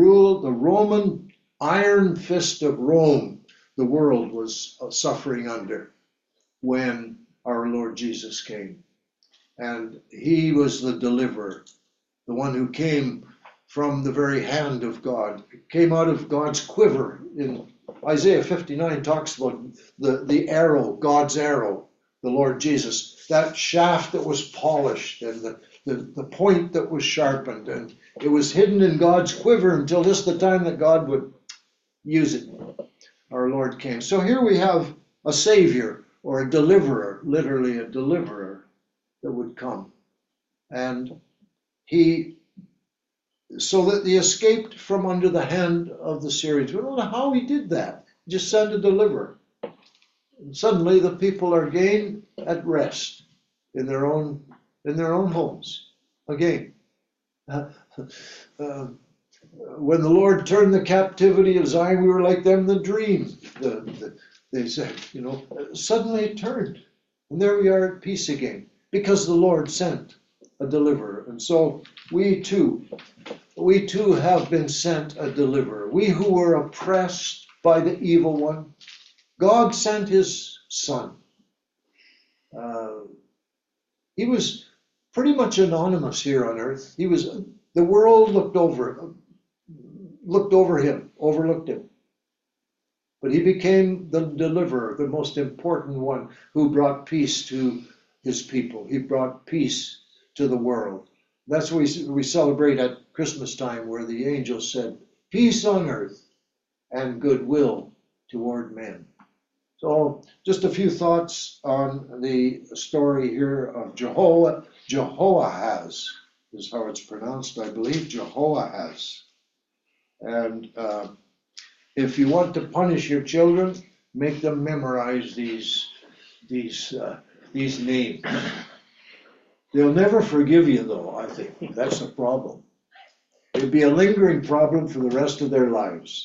iron fist of Rome, the world was suffering under, when our Lord Jesus came. And he was the deliverer, the one who came from the very hand of God, came out of God's quiver. In Isaiah 59 talks about the arrow, God's arrow, the Lord Jesus, that shaft that was polished and the point that was sharpened, and it was hidden in God's quiver until just the time that God would use it. Our Lord came. So here we have a Savior, or a deliverer, literally a deliverer that would come. And so that they escaped from under the hand of the Syrians. We don't know how he did that. He just sent a deliverer. And suddenly the people are again at rest in their own homes. Again. When the Lord turned the captivity of Zion, we were like them in the dream. They said, suddenly it turned. And there we are at peace again. Because the Lord sent a deliverer. And so we too have been sent a deliverer. We who were oppressed by the evil one, God sent his son. He was pretty much anonymous here on earth. The world looked over him, overlooked him. But he became the deliverer, the most important one, who brought peace to his people. He brought peace to the world. That's what we celebrate at Christmas time, where the angel said, peace on earth and goodwill toward men. So just a few thoughts on the story here of Jehoahaz is how it's pronounced, I believe, Jehoahaz. And if you want to punish your children, make them memorize these names. They'll never forgive you, though, I think. That's the problem. It'd be a lingering problem for the rest of their lives.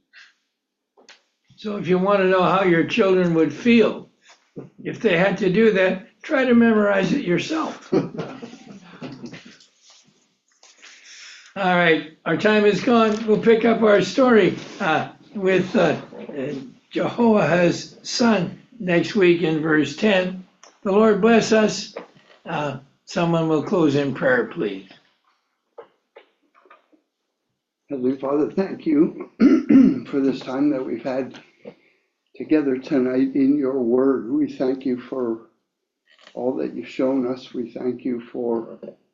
So if you want to know how your children would feel if they had to do that, try to memorize it yourself. All right, our time is gone. We'll pick up our story with Jehoahaz's son next week in verse 10. The Lord bless us. Someone will close in prayer, please. Heavenly Father, thank you for this time that we've had together tonight in your word. We thank you for all that you've shown us. We thank you for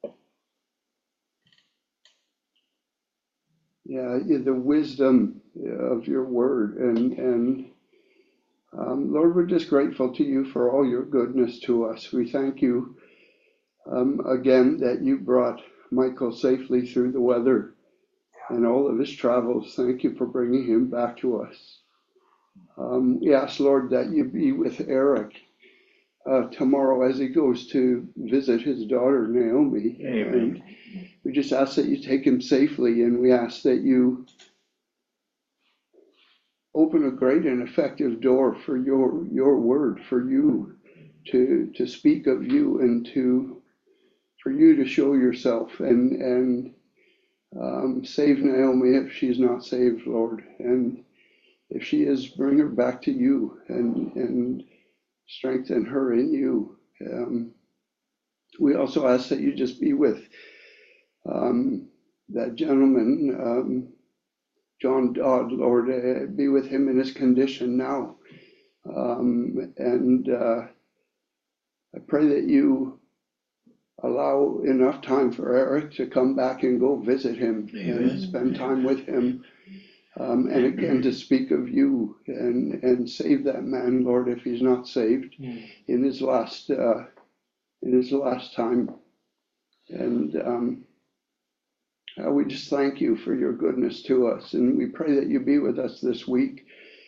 the wisdom of your word. And Lord, we're just grateful to you for all your goodness to us. We thank you Again, that you brought Michael safely through the weather and all of his travels. Thank you for bringing him back to us. We ask, Lord, that you be with Eric tomorrow as he goes to visit his daughter, Naomi. Amen. And we just ask that you take him safely, and we ask that you open a great and effective door for your word, for you to speak of you, and for you to show yourself and save Naomi if she's not saved, Lord. And if she is, bring her back to you and strengthen her in you. We also ask that you just be with that gentleman, John Dodd, Lord, be with him in his condition now. And I pray that you allow enough time for Eric to come back and go visit him. Amen. And spend time with him. And again, to speak of you and save that man, Lord, if he's not saved in his last time. And we just thank you for your goodness to us, and we pray that you be with us this week.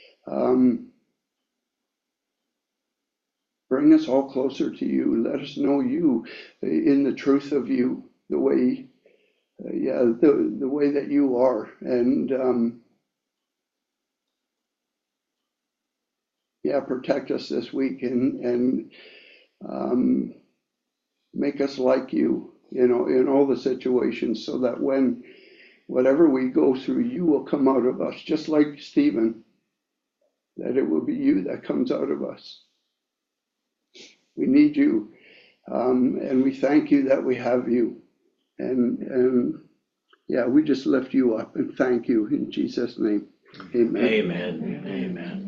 Bring us all closer to you. Let us know you in the truth of you, the way, the way that you are, and protect us this week and make us like you, in all the situations, so that when whatever we go through, you will come out of us, just like Stephen, that it will be you that comes out of us. We need you, and we thank you that we have you, and we just lift you up and thank you in Jesus' name. Amen. Amen. Amen.